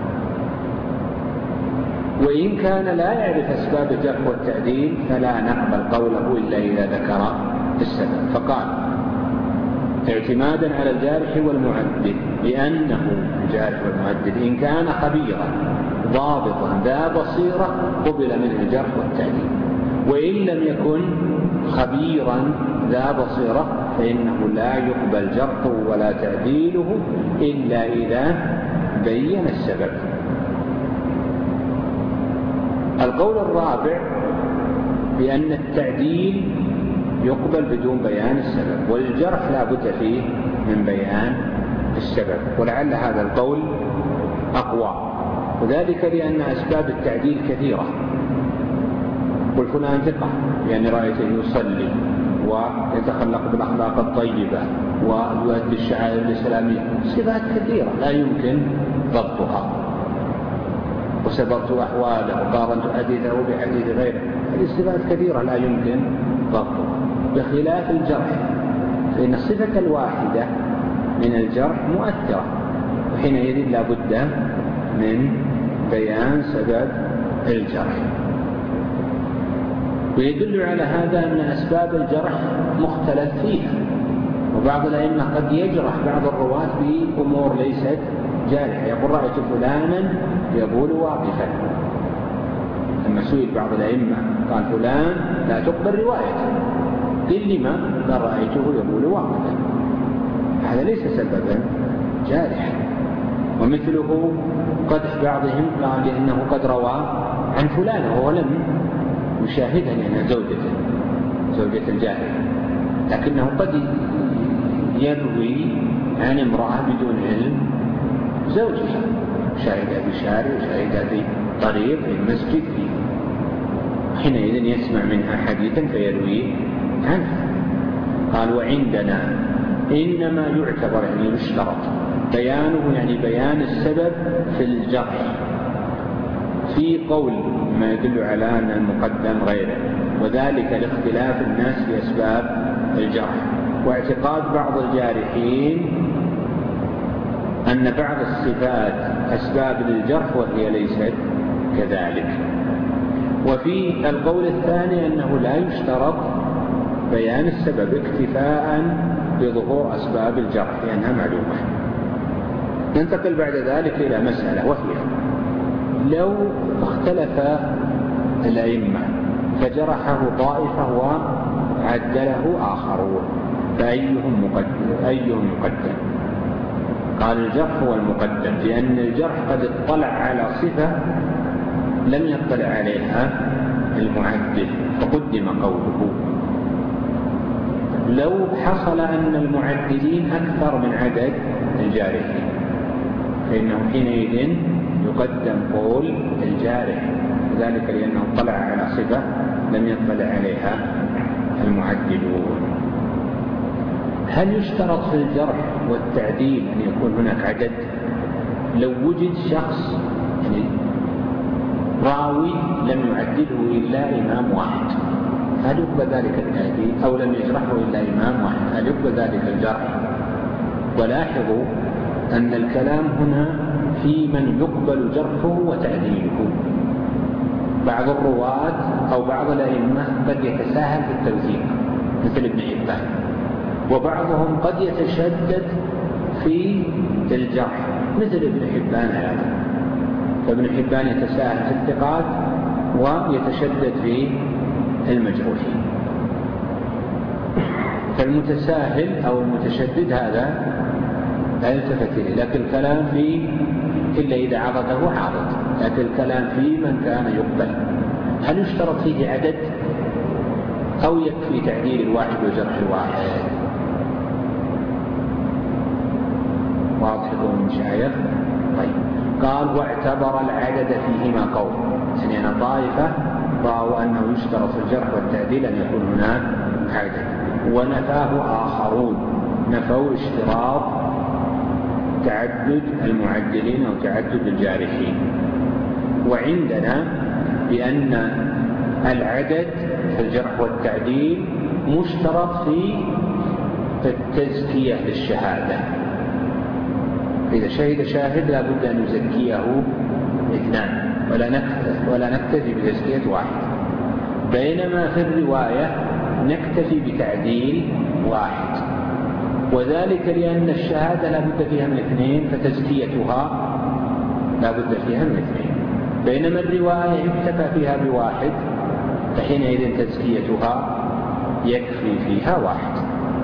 وإن كان لا يعرف أسباب الجرح والتعديل فلا نقبل قوله إلا إذا ذكر السبب. فقال اعتمادا على الجارح والمعدل لأنه الجارح والمعدل إن كان خبيرا ضابطا ذا بصيرة قبل منه الجرح والتعديل، وإن لم يكن خبيرا ذا بصيرة فإنه لا يقبل جرحه ولا تعديله إلا إذا بين السبب. القول الرابع بأن التعديل يقبل بدون بيان السبب، والجرح لا بد فيه من بيان السبب، ولعل هذا القول أقوى، وذلك لأن أسباب التعديل كثيرة. قل فلان ثقة لأن رأيته يصلي ويتخلق بالأخلاق الطيبة ويؤدي الشعائر الإسلامية، صفات كثيرة لا يمكن ضبطها. وسبقت أحواله وقارنت حديثه بحديث غيره، هذه صفات كثيرة لا يمكن ضبطها. بخلاف الجرح فإن الصفة الواحدة من الجرح مؤثرة، وحينئذ لا بد من بيان سبب الجرح. ويدل على هذا أن أسباب الجرح مختلف فيها، وبعض الأئمة قد يجرح بعض الرواة بأمور ليست جارحة، يقول رأيت فلانا يبول واقفا. لما سئل بعض الأئمة قال فلان لا تقبل روايته، قل لما؟ قال رأيته يبول واقفا. هذا ليس سببا جارحا. ومثله قدح بعضهم قال لأنه قد روى عن فلان وهو لم يشاهدها لأنها زوجة الجاهل، لكنه قد يروي عن امرأة بدون علم زوجها، شاهدها في شارع وشاهدها في طريق في المسجد، حينئذ يسمع منها حديثا فيرويه عنها. قال وعندنا إنما يعتبر يعني يشترط بيانه، يعني بيان السبب في الجرح في قول ما يدل على أن المقدم غيره، وذلك لاختلاف الناس في أسباب الجرح، واعتقاد بعض الجارحين أن بعض الصفات أسباب للجرح وهي ليست كذلك. وفي القول الثاني أنه لا يشترط بيان السبب اكتفاء بظهور أسباب الجرح لأنها معلومة. ننتقل بعد ذلك إلى مسألة، وهي لو اختلف الأئمة فجرحه طائفة وعدله آخرون فأيهم يقدم؟ قال الجرح هو المقدم، لأن الجرح قد اطلع على صفة لم يطلع عليها المعدل فقدم قوله. لو حصل أن المعدلين أكثر من عدد الجارحين فإنه حينئذ يقدم قول الجارح، ذلك لأنه اطلع على صفة لم يطلع عليها المعدلون. هل يشترط في الجرح والتعديل أن يكون هناك عدد؟ لو وجد شخص يعني راوي لم يعدله إلا إمام واحد، هل يقبل ذلك التعديل؟ أو لم يجرحه إلا إمام واحد، هل يقبل ذلك الجرح؟ ولاحظوا أن الكلام هنا في من يقبل جرحه وتعديله. بعض الرواة أو بعض الأئمة قد يتساهل في التوثيق مثل ابن حبان، وبعضهم قد يتشدد في الجرح مثل ابن حبان هذا. فابن حبان يتساهل في الثقات ويتشدد في المجروحين. فالمتساهل أو المتشدد هذا لا يلتفت إليه، لكن الكلام فيه إلا إذا عضده عاضد، لكن الكلام فيه من كان يقبل. هل يشترط فيه عدد أو يكفي تعديل الواحد وجرح الواحد؟ واضح من شايف؟ طيب، قال واعتبر العدد فيهما قول، يعني أنا طائفة رأوا أنه يشترط في الجرح والتعديل أن يكون هناك عدد، ونفاه آخرون، نفوا اشتراط تعدد المعدلين أو تعدد الجارحين. وعندنا بأن العدد في الجرح والتعديل مشترط في التزكية للشهادة. إذا شهد شاهد لا بد أن يزكيه اثنان ولا نكتفي بتزكية واحد، بينما في الرواية نكتفي بتعديل واحد، وذلك لأن الشهادة لا بد فيها من اثنين فتزكيتها لا بد فيها من اثنين، بينما الرواية اكتفى فيها بواحد فحينئذ تزكيتها يكفي فيها واحد.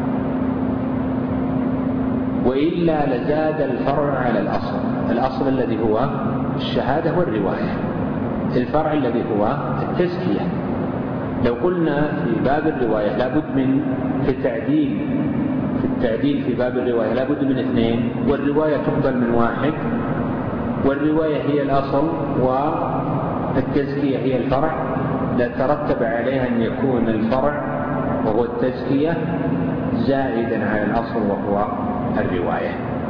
وإلا لزاد الفرع على الأصل الذي هو الشهادة والرواية، الفرع الذي هو التزكية. لو قلنا في باب الرواية لابد من في التعديل في باب الرواية لابد من اثنين، والرواية تقبل من واحد، والرواية هي الأصل والتزكية هي الفرع، لترتب عليها أن يكون الفرع وهو التزكية زائدا على الأصل وهو الرواية.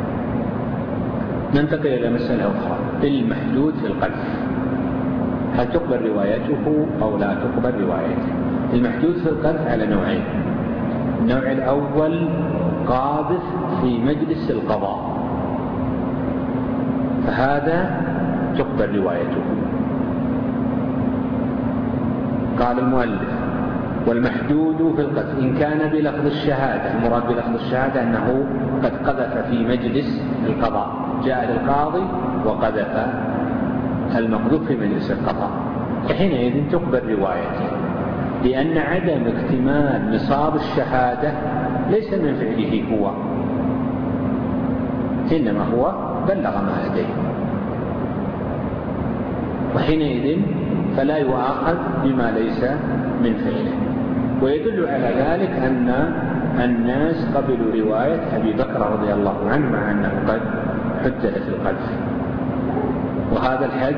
ننتقل إلى مسألة أخرى، المحدود في القذف، هل تقبل روايته أو لا تقبل روايته؟ المحدود في القذف على نوعين. النوع الأول قاذف في مجلس القضاء، فهذا تقبل روايته. قال المؤلف والمحدود في القذف إن كان بلفظ الشهادة، المراد بلفظ الشهادة أنه قد قذف في مجلس القضاء، جاء للقاضي وقذف المقذوف في مجلس القضاء، فحينئذ تقبل روايته، لأن عدم اكتمال نصاب الشهادة ليس من فعله هو، إنما هو بلغ ما لديه، وحينئذ فلا يؤاخذ بما ليس من فعله. ويدل على ذلك أن الناس قبلوا رواية أبي بكر رضي الله عنه مع أنه قد حدد في القذف، وهذا الحد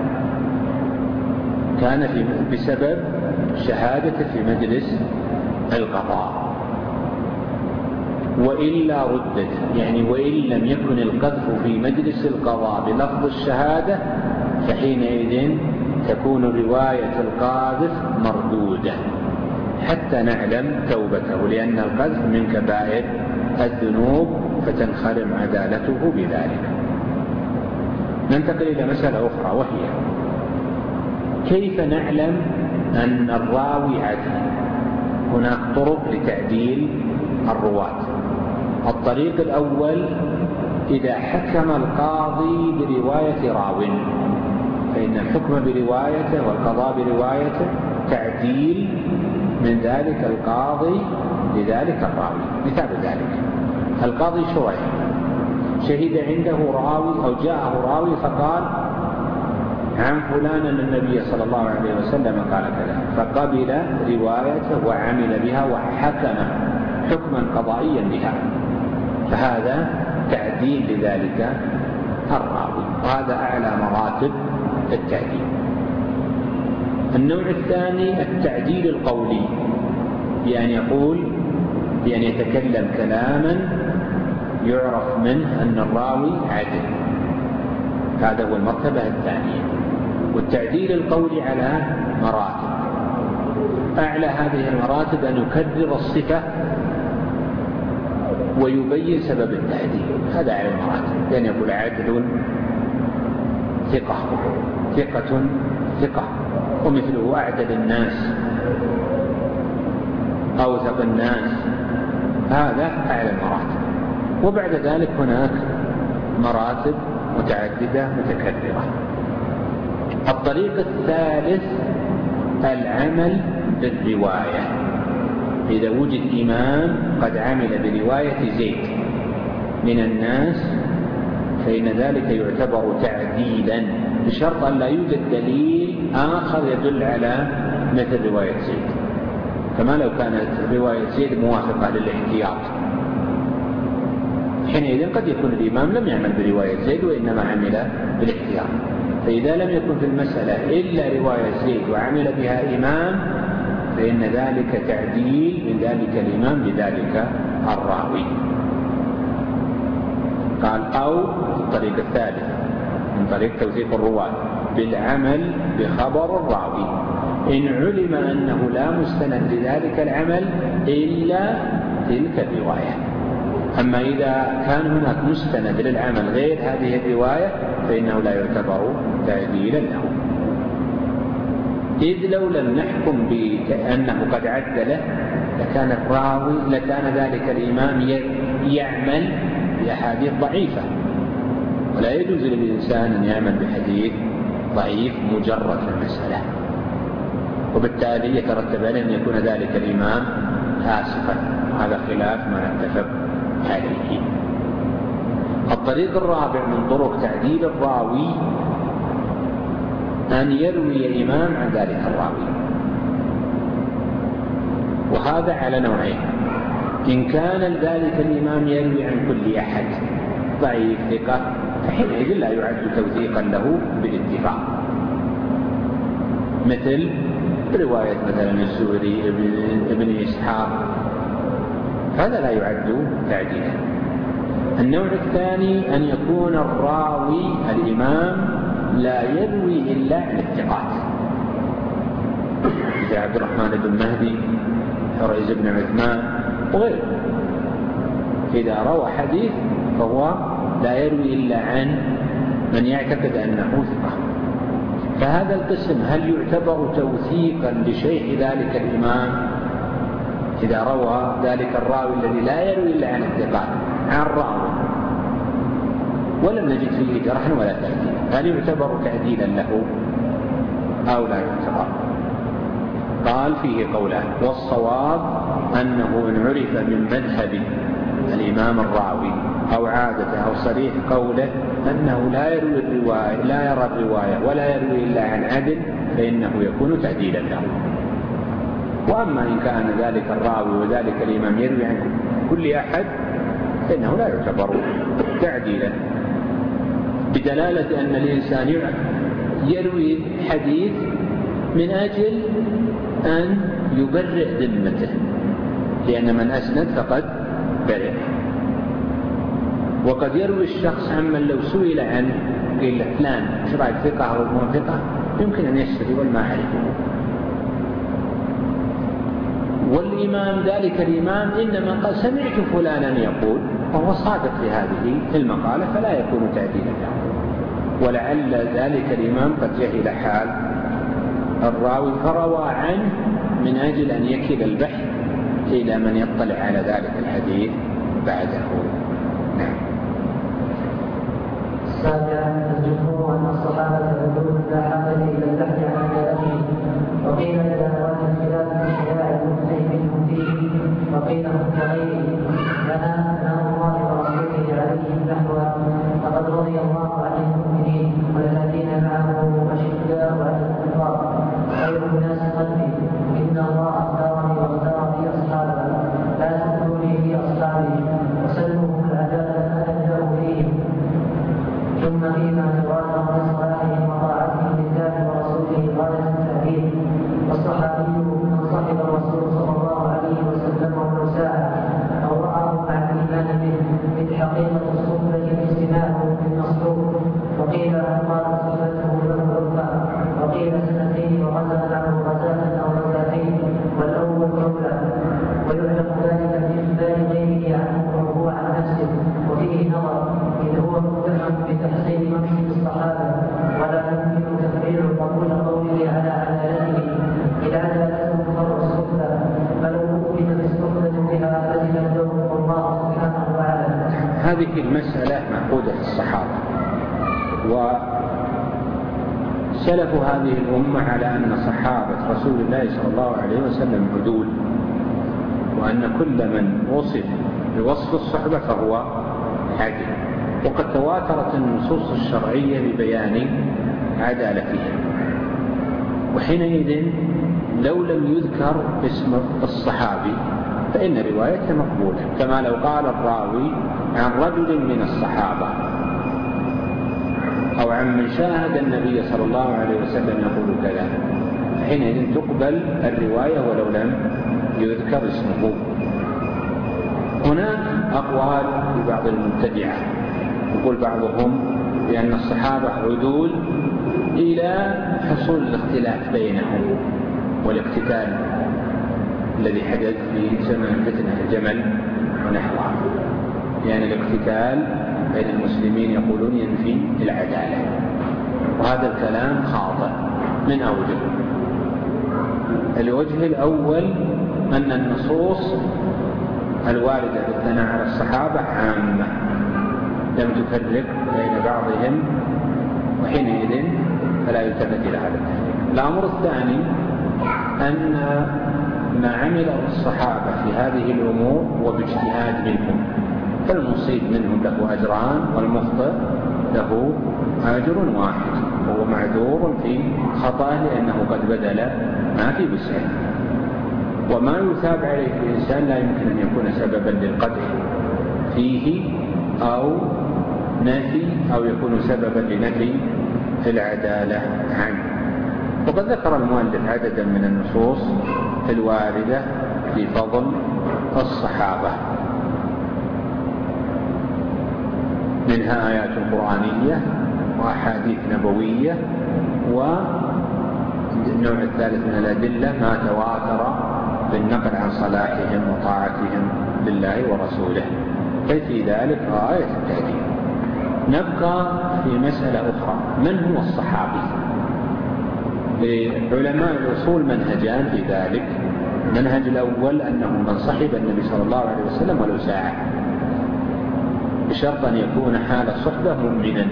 كان بسبب شهادته في مجلس القضاء. وإلا ردت، يعني وإن لم يكن القذف في مجلس القضاء بلفظ الشهادة فحينئذ تكون رواية القاذف مردودة حتى نعلم توبته، لأن القذف من كبائر الذنوب فتنخرم عدالته بذلك. ننتقل إلى مسألة أخرى، وهي كيف نعلم أن الراوي عدل؟ هناك طرق لتعديل الرواة. الطريق الأول إذا حكم القاضي برواية راو، فإن الحكم بروايته والقضاء بروايته تعديل من ذلك القاضي لذلك الراوي. مثال ذلك القاضي شريح شهد عنده راوي أو جاءه راوي فقال عن فلان أن النبي صلى الله عليه وسلم قال كذا، فقبل روايته وعمل بها وحكم حكما قضائيا بها، فهذا تعديل لذلك الراوي، وهذا أعلى مراتب التعديل. النوع الثاني التعديل القولي، يعني يقول يعني يتكلم كلاما يعرف منه أن الراوي عدل، هذا هو المرتبة الثانية. والتعديل القولي على مراتب، أعلى هذه المراتب أن يكرر الصفة ويبين سبب التعديل، هذا أعلى المراتب، يعني يقول عدل ثقة، ثقة ثقة، ومثله أعدل الناس، أوثق الناس، هذا أعلى المراتب. وبعد ذلك هناك مراتب متعددة متكررة. الطريق الثالث العمل بالرواية، إذا وجد إمام قد عمل برواية زيد من الناس فإن ذلك يعتبر تعديلا، بشرط أن لا يوجد دليل آخر يدل على مثل رواية زيد، كما لو كانت رواية زيد موافقة للاحتياط، حينئذ قد يكون الإمام لم يعمل برواية زيد وإنما عمل بالاحتياط. فإذا لم يكن في المسألة إلا رواية زيد وعمل بها إمام فإن ذلك تعديل من ذلك الإمام بذلك الراوي. قال أو الطريق الثالث من طريق توثيق الرواة بالعمل بخبر الراوي إن علم أنه لا مستند لذلك العمل إلا تلك الرواية. أما إذا كان هناك مستند للعمل غير هذه الرواية فإنه لا يعتبر تعديلا له، إذ لو لم نحكم بأنه قد عدله لكان ذلك الإمام يعمل بأحاديث ضعيفة، ولا يجوز للإنسان أن يعمل بحديث ضعيف مجرد المسألة، وبالتالي يترتب عليه أن يكون ذلك الإمام فاسقا، هذا خلاف ما نتفق عليه. الطريق الرابع من طرق تعديل الراوي أن يروي إمام عن ذلك الراوي، وهذا على نوعين: إن كان ذلك الإمام يروي عن كل أحد ضعيف ثقة فحينئذ لا يعد توثيقا له بالاتفاق، مثل رواية مثلا الزهري ابن إسحاق، هذا لا يعد تعديلا. النوع الثاني أن يكون الراوي الإمام لا يروي إلا عن الثقات، مثل عبد الرحمن بن مهدي، حريز بن عثمان وغيره، إذا روى حديث فهو لا يروي إلا عن من يعتقد أنه ثقة. فهذا القسم هل يعتبر توثيقا لشيخ ذلك الإمام إذا روى ذلك الراوي الذي لا يروي إلا عن الثقات عن راوي ولم نجد فيه جرحا ولا تعديلا، هل يعتبر تعديلا له أو لا يعتبر؟ قال فيه قولان، والصواب أنه إن عرف من مذهب الإمام الراوي أو عادته أو صريح قوله أنه لا يرى الرواية ولا يروي إلا عن عدل فإنه يكون تعديلا له. وأما إن كان ذلك الراوي وذلك الإمام يروي عن كل أحد فإنه لا يعتبر تعديلا، بدلالة أن الإنسان يروي حديث من أجل أن يبرئ ذمته، لأن من أسند فقد برئ. وقد يروي الشخص عمن لو سئل عنه قيل له فلان ايش رايك ثقة أو ما ثقة يمكن أن يشتري والما أعرفه، والإمام ذلك الإمام إنما قال سمعت فلانا يقول وهو صادق في هذه المقالة فلا يكون تعديلا له. ولعل ذلك الإمام قد جهل حال الراوي فروى عنه من أجل أن يكل البحث إلى من يطلع على ذلك الحديث بعده. نعم. السابع الجمهور أن الصحابة يقولون لا حاجة إلى البحث عن كلامه، وقيل إذا أراد الخلاف من شرائع المفتي منهم فيه، وقيل هم كغيره لنا كلام الله ورسوله عليهم نحوه، فقد رضي الله عن المؤمنين والذين معه أشداء على الكفار خير الناس قلبي، إن الله اختارني واختار في أصحابه، لا تؤذوني في أصحابي وسلمهم العدالة أبدأ فيهم. ثم فيما يراد من صلاحهم وطاعتهم لله ورسوله غاية التأكيد هذه المسألة معقودة في الصحابة، وسلف هذه الأمة على أن صحابة رسول الله صلى الله عليه وسلم عدول، وأن كل من وصف بوصف الصحبة فهو عدل، وقد تواترت النصوص الشرعية ببيان عدالتهم. وحينئذ لو لم يذكر اسم الصحابي فإن روايته مقبولة، كما لو قال الراوي عن رجل من الصحابة أو عن من شاهد النبي صلى الله عليه وسلم يقول كذا، حينئذ تقبل الرواية ولو لم يذكر اسمه. هناك أقوال في بعض المبتدعة، يقول بعضهم بأن الصحابة عدول إلى حصول الاختلاف بينهم والاقتتال الذي حدث في زمن فتنة الجمل ونحوها، يعني الاقتتال بين المسلمين يقولون ينفي العدالة، وهذا الكلام خاطئ من أوجه. الوجه الأول أن النصوص الواردة في الثناء على الصحابة عامة لم تفرق بين بعضهم، وحينئذ فلا يلتفت إلى هذا التفريق. الأمر الثاني أن ما عمل الصحابة في هذه الأمور وباجتهاد منهم، فالمصيب منهم له أجران والمخطئ له أجر واحد، وهو معذور في خطأه لأنه قد بدل ما في وسعه. وما يثاب عليه الإنسان لا يمكن أن يكون سببا للقدح فيه أو نفي أو يكون سببا لنفي العدالة عنه. وقد ذكر المؤلف عددا من النصوص الواردة في فضل الصحابة، منها آيات قرآنية وأحاديث نبوية، والنوع الثالث من الأدلة ما تواتر بالنقل عن صلاحهم وطاعتهم لله ورسوله، في ذلك غاية التأديب. نبقى في مسألة أخرى، من هو الصحابي؟ لعلماء الأصول منهجان في ذلك. المنهج الأول أنه من صحب النبي صلى الله عليه وسلم ولو ساعة، بشرط أن يكون حال الصحبة مؤمنا،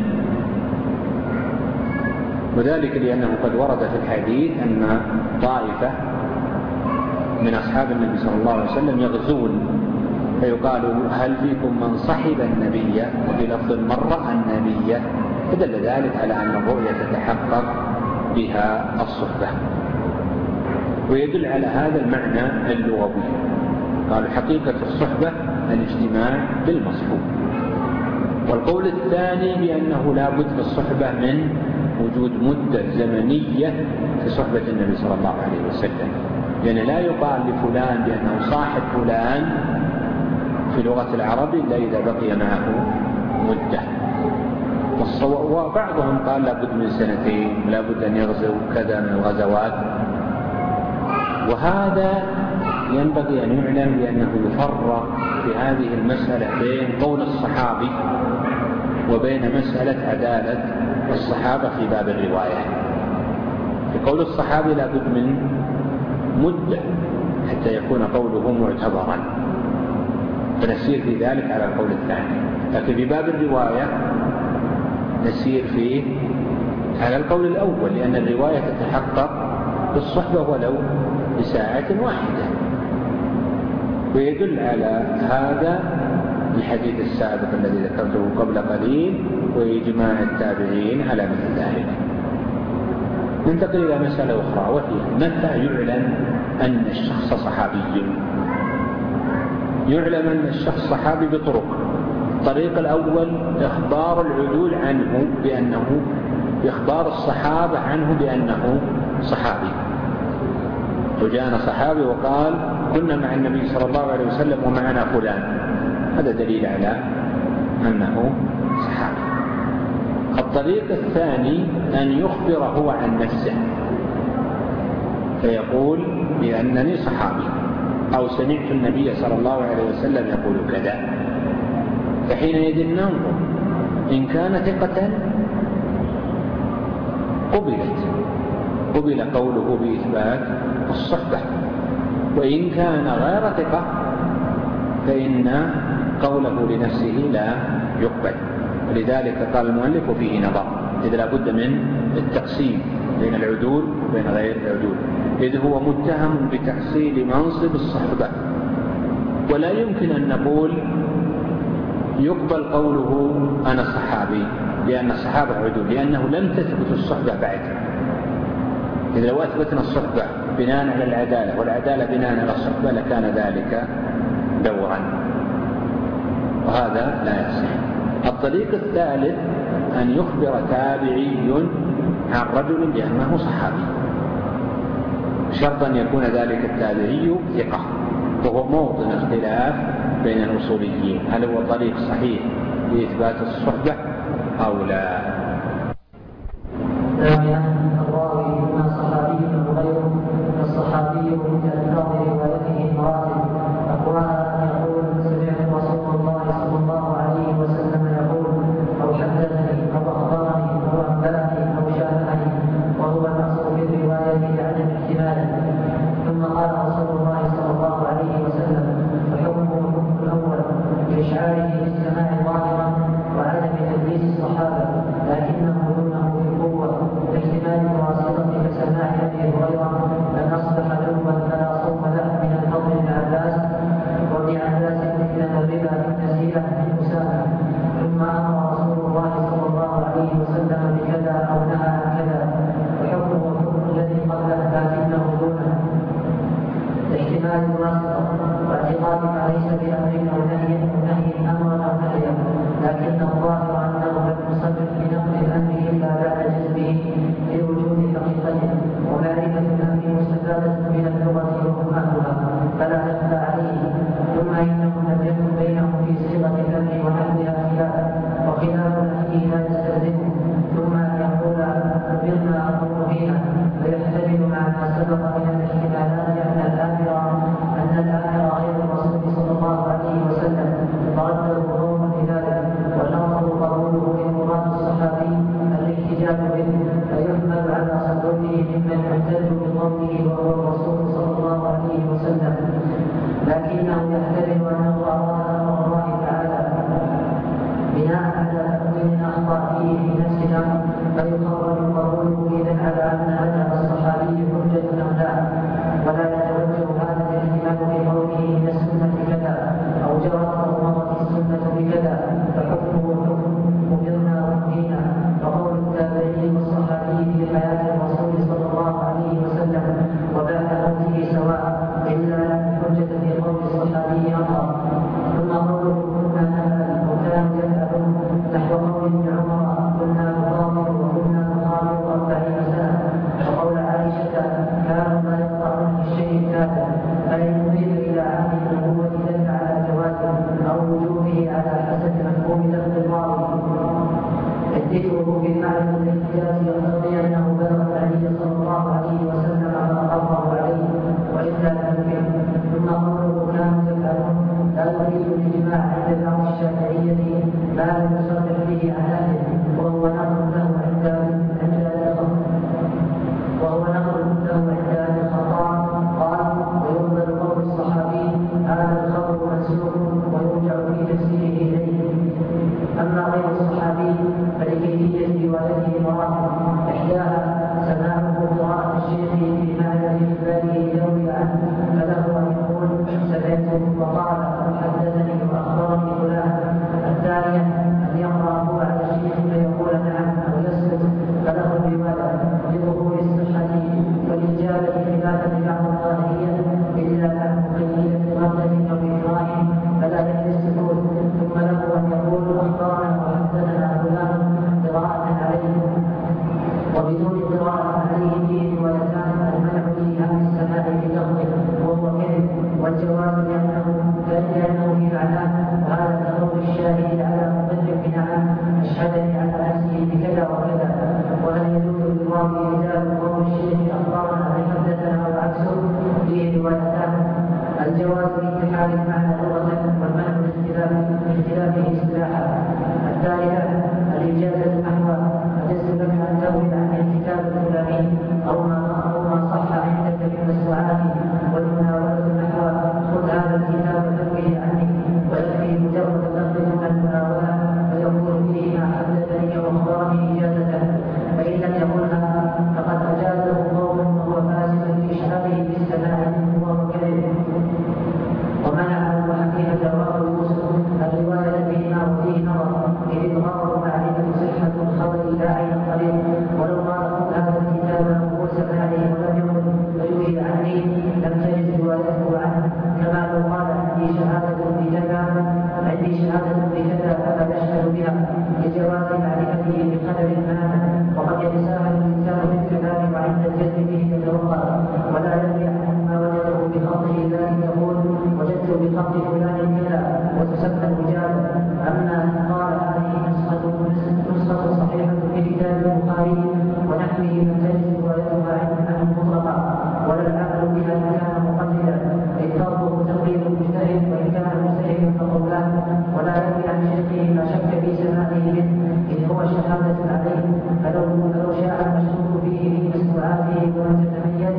وذلك لأنه قد ورد في الحديث أن طائفة من أصحاب النبي صلى الله عليه وسلم يغزون، فيقال هل فيكم من صحب النبي، وفي لفظ مرة النبي، فدل ذلك على أن الرؤية تتحقق بها الصحبة، ويدل على هذا المعنى اللغوي. قالوا حقيقة الصحبة الاجتماع بالمصحوب. والقول الثاني بأنه لا بد في الصحبة من وجود مدة زمنية في صحبة النبي صلى الله عليه وسلم، يعني لا يقال لفلان بأنه صاحب فلان في لغة العرب إلا إذا بقي معه مدة. وبعضهم قال لا بد من سنتين، لا بد أن يغزو كذا من الغزوات. وهذا ينبغي أن يعلم بأنه يفرق في هذه المسألة بين قول الصحابي وبين مسألة عدالة الصحابة في باب الرواية. في قول الصحابي لا بد من مدة حتى يكون قوله معتبرا، فنسير في ذلك على القول الثاني. لكن في باب الرواية نسير فيه على القول الأول، لأن الرواية تتحقق بالصحبة ولو بساعة واحدة. ويدل على هذا الحديث السابق الذي ذكرته قبل قليل، وإجماع التابعين على مثل ذلك. ننتقل إلى مسألة أخرى، وهي متى يعلم أن الشخص صحابي؟ يعلم أن الشخص صحابي بطرق. الطريق الأول إخبار العدول عنه بأنه، إخبار الصحابة عنه بأنه صحابي. وجاءنا صحابي وقال كنا مع النبي صلى الله عليه وسلم ومعنا فلان، هذا دليل على أنه صحابي. الطريق الثاني أن يخبر هو عن نفسه، فيقول بأنني صحابي، أو سمعت النبي صلى الله عليه وسلم يقول كذا، فحينئذ ننظر إن كان ثقة قبل قوله بإثبات الصحبة، وإن كان غير ثقة فإن قوله لنفسه لا يقبل. ولذلك قال المؤلف فيه نظر، إذ لا بد من التقسيم بين العدول وبين غير العدول، إذ هو متهم بتحصيل منصب الصحبة، ولا يمكن أن نقول يقبل قوله أنا صحابي لأن الصحابة عدول، لأنه لم تثبت الصحبة بعد. إذا لو أثبتنا الصحبة بناء على العدالة والعدالة بناء على الصحبة لكان ذلك دورا، وهذا لا يصح. الطريق الثالث أن يخبر تابعي عن رجل بأنه صحابي، شرط أن يكون ذلك التابعي ثقة، وهو موطن اختلاف بين الأصوليين، هل هو طريق صحيح لإثبات الصحبة أو لا. الراوي إما صحابي أو غيره، فالصحابي من ألفاظ روايته مراتب، أقواها يقول سمعت رسول الله صلى الله عليه وسلم يقول، أو حدثني أو أخبرني أو أنبأني أو شافعني، وهو المقصود بالرواية لعدم احتماله. ثم قال رسول الله صلى الله عليه وسلم فحكمه الحكم الأول لإشعاره بالسماع ظاهرا وعدم تدليس الصحابة، لكنه دونه في القوة باحتمال الواسطة كسماع أبي هريرة أن أصبح جنبا فلا صوم له من الفضل بن عباس وابن عباس إنما الربا بالنسيئة من مسامح. ثم أمر رسول الله صلى الله عليه وسلم بكذا أو نهى عن كذا، وحكمه الحكم الذي قبله لكنه دونه باحتمال الواسطة واعتقاد ما ليس بأمر أو نهي أمرا أو نهيا، لكن الظاهر أنه لم يصرف بنقل الأمر إلا بعد جذبه لوجود حقيقته ومعرفة الأمر مستفادة من اللغة وحكمها فلا يخفى عليه. ثم إنه لم يكن بينهم في صيغة الأمر ونحوها خلاف، وخلاف فيه لا يستلزمه. ثم أن يقول أخبرنا أو نهينا، فيحتمل مع ما سبق من الاحتمالات أن الآمر غير الرسول صلى الله عليه وسلم فرده قوم بذلك، والأمر قبوله لمراد الصحابي الاحتجاج به، فيحمل على صدره ممن يحتج بقوله وهو الرسول صلى الله عليه وسلم، لكنه يحتمل أنه أراد أمر الله تعالى بناء على تقويم أخطأ فيه في نفس الأمر، فيخرج قبوله إذن على أن مذهب الصحابي حجة أم لا، ولا يتوجه هذا الاحتمال بقوله إن السنة كذا أو جرت أو مضت السنة بكذا فحكمه حكم مبرنا ونهينا. وقول التابعي والصحابي في حياة الرسول صلى الله عليه وسلم وبعد موته سواء، إلا أن الحجة في قول الصحابي أمر. ثم قوله كنا نفعل وكانوا يفعلون نحو قول ابن عمر كنا نخاطر وكنا نخاطر 40 سنة، وقول عائشة كانوا لا يقطعون في الشيء التابع، أي يضيف إلى عهد النبوة دل على جوازه أو وجوبه على حسب مفهوم لفظ الراوي. الذكر في معرفة الاحتياج يقتضي أنه بلغ النبي صلى الله عليه وسلم ما أمره عليه وإلا لم يمكن. ثم قوله كانوا يفعلون لا يريد الإجماع عند بعض الشافعية ما لم يصرح به عن أهله، وهو نقل له عند الخطأ قال ويقبل قول الصحابي هذا الخبر منسوخ ويرجع في تفسيره إليه. أما غير الصحابي فلكيفية روايته مراتب، إحداها سماعه قراءة الشيخ في معنى إخباره يروي عنه، فله أن يقول سمعت وقال حدثني وأخبرني فلان. الثانية أن يقرأ هو على الشيخ فيقول نعم أو يسكت، فله الرواية لظهور الصحة والإجابة خلافا لبعض الظاهرية إلا عن مقيدة غفلة أو إكراه فلا يكفي السكوت. ثم له أن يقول أخبرنا وحدثنا فلان قراءة عليه، وبدون قراءة عليه فيه روايتان، المنع فيه عن السماع بلفظه وهو كذب، والجواز لأنه في معناه، وهذا كقول الشاهد على مقر بنعم أشهدني على نفسه بكذا وكذا. وهل يجوز للراوي إزالة قول الشيخ أخبرنا حدثنا أو عكسه فيه روايتان، الجواز لاتحاد المعنى لغة والمنع باختلافه اصطلاحا. الثالثة الإجازة نحو أجزت لك أن تروي عن الكتاب الفلاني أو ما صح عندك من السعادة، والمناولة نحو خذ هذا الكتاب ترويه عني مجرد اللفظ دون المناولة فيقول فيه ما حدثني وأخبرني إجازته، فإن لم يقلها فقد أجازه قوم وهو فاسد لإشهاده بالسماع وهو كذب. ومنع أبو حنيفة رواه يوسف الرواية بهما وفيه نظر، إذ الغرض معرفة صحة الخبر لا عين الطريق، ولو قال هذا الكتاب هو سماعي ولم يقل فيوهي عني لم تجد روايته عنه، كما لو قال عندي شهادة بكذا فقد أشهد بها لجواز معرفته بقدر المانع، وقد يتساهل الإنسان بالكلام وعند الجزم به يتوقع، ولا يدري ما وجده بخطه لكن يقول وجدت بخط فلان كذا وتسمى الوجادة. أما أن قال هذه نسخة صحيحة في كتاب البخاري ونحوه لم تجد روايتها عنه مطلقا، ولا العمل بها إن كان مقلدا، إذ فرضه تقليد المجتهد وإن كان مجتهدا فقولان، ولا يروي عن شيخه ما شك في سماعه منه إذ هو شهادة عليه، فلو شاء المشهور به في مسموعاته ولم تتميز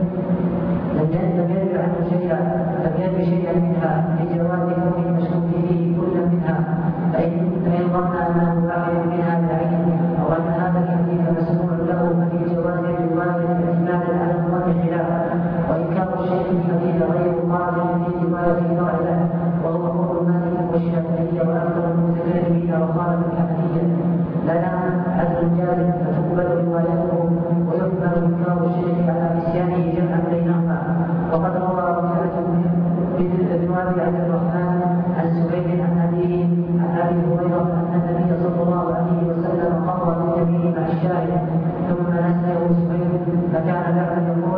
لم يروي عنه شيئا منها لجواز كون المشهور فيه كل منها، فإن ظن أنه واحد منها بعينه أو أن هذا الحديث مسموع له ففي جواز الرواية احتمالا على الظن خلاف، وإنكار الشيخ الحديث غير قادر في رواية الفرع له، وهو قول مالك والشافعية وأكثر المتكلمين وخالف الحنفية. لنا عدل جاري فتقبل روايته ويقبل إنكار الشيخ على نسيانه جمعا بينهما. وقد روى ركعة بن أبي عبد الرحمن عن سهيل عن أبي هريرة أن النبي صلى الله عليه وسلم قضى باليمين مع الشاهد ثم نسأله سهيل فكان له يقول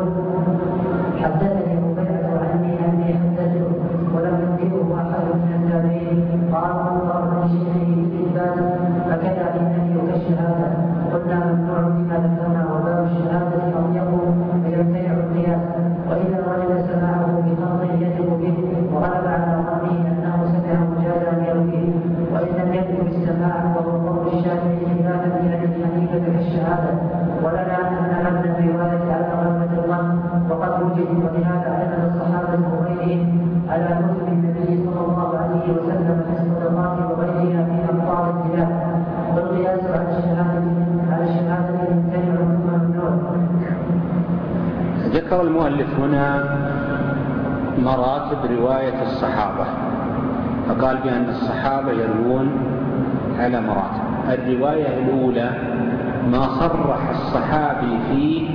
حدثني ربيعة عني أني حدثته، ولم ينكره أحد من التابعين. قال الله عن شيخه بالإثبات فكذا بالنفي كالشهادة، قلنا ممنوع بما ذكرنا، وباب الشهادة أضيق فيمتنع القياس، وإذا وجد سماعه بخط يجب به وغلب على ظنه أنه سمع مجازا يرويه، وإن لم يكن السماع وهو قول الشافعي خلافا لأبي حنيفة كالشهادة، ولنا أن مبنى الرواية على غلبة الظن وقد وجد، ولهذا اعتمد الصحابة وغيرهم على كتب النبي صلى الله عليه وسلم في الصدقات وغيرها في أمطار البلاد، والقياس على الشهادة يمتنع ثم ممنوع. ذكر المؤلف هنا مراتب رواية الصحابة، فقال بأن الصحابة يروون على مراتب. الرواية الأولى ما صرح الصحابي فيه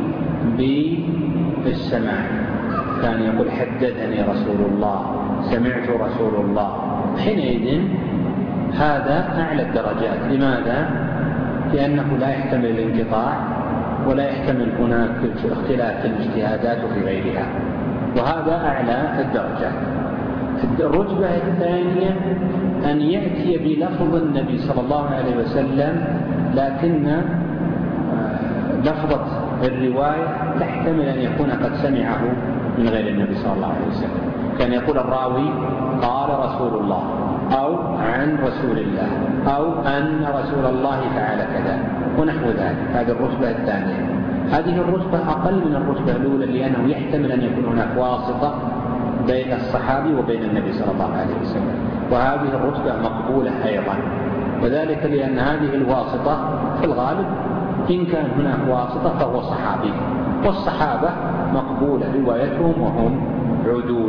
بالسماع، كان يقول حدثني رسول الله، سمعت رسول الله، حينئذ هذا أعلى الدرجات. لماذا؟ لأنه لا يحتمل الانقطاع ولا يحتمل هناك اختلاف في الاجتهادات وفي غيرها، وهذا أعلى الدرجات. الرتبة الثانية أن يأتي بلفظ النبي صلى الله عليه وسلم، لكن لفظة الرواية تحتمل أن يكون قد سمعه من غير النبي صلى الله عليه وسلم، كان يقول الراوي قال رسول الله أو عن رسول الله أو أن رسول الله فعل كذا ونحو ذلك. هذه الرتبة الثانية. هذه الرتبة أقل من الرتبة الأولى، لأنه يحتمل أن يكون هناك واسطة بين الصحابي وبين النبي صلى الله عليه وسلم، وهذه الرتبة مقبولة أيضا، وذلك لأن هذه الواسطة في الغالب إن كان هناك واسطة فهو صحابي، والصحابة مقبولة روايتهم وهم عدول.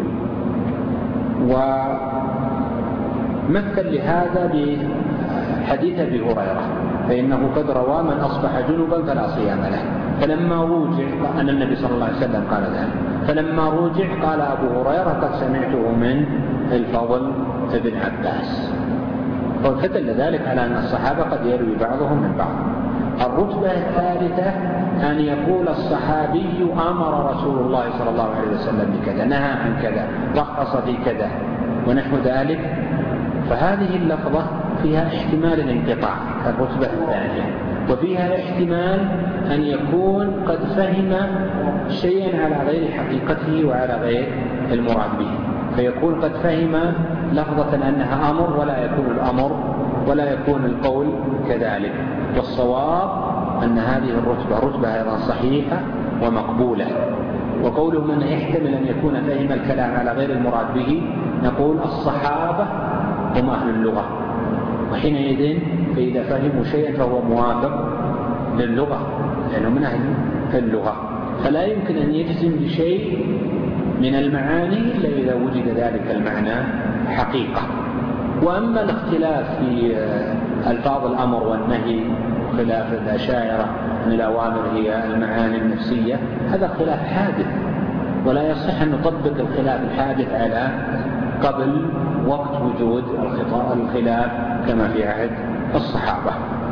ومثل لهذا بحديث أبي هريرة، فإنه قد روى من أصبح جنبا فلا صيام له، فلما روجع أن النبي صلى الله عليه وسلم قال ذلك، فلما روجع قال أبو هريرة قد سمعته من الفضل بن عباس، فدل ذلك على أن الصحابة قد يروي بعضهم من بعض. الرتبة الثالثة أن يقول الصحابي أمر رسول الله صلى الله عليه وسلم بكذا، نهى عن كذا، رخص في كذا ونحو ذلك، فهذه اللفظة فيها احتمال الانقطاع الرتبة الثانية، وفيها احتمال أن يكون قد فهم شيئا على غير حقيقته وعلى غير المراد به، فيكون قد فهم لفظة أنها أمر ولا يكون الأمر ولا يكون القول كذلك. والصواب أن هذه الرتبة رتبة أيضا صحيحة ومقبولة. وقولهم أنه يحتمل أن يكون فهم الكلام على غير المراد به، نقول الصحابة هم أهل اللغة، وحينئذ فإذا فهموا شيئا فهو موافق للغة لأنه من أهل اللغة، فلا يمكن أن يجزم بشيء من المعاني إلا إذا وجد ذلك المعنى حقيقة. وأما الاختلاف في ألفاظ الأمر والنهي خلاف الأشاعرة أن الأوامر هي المعاني النفسية، هذا خلاف حادث، ولا يصح أن نطبق الخلاف الحادث على قبل وقت وجود الخلاف كما في عهد الصحابة.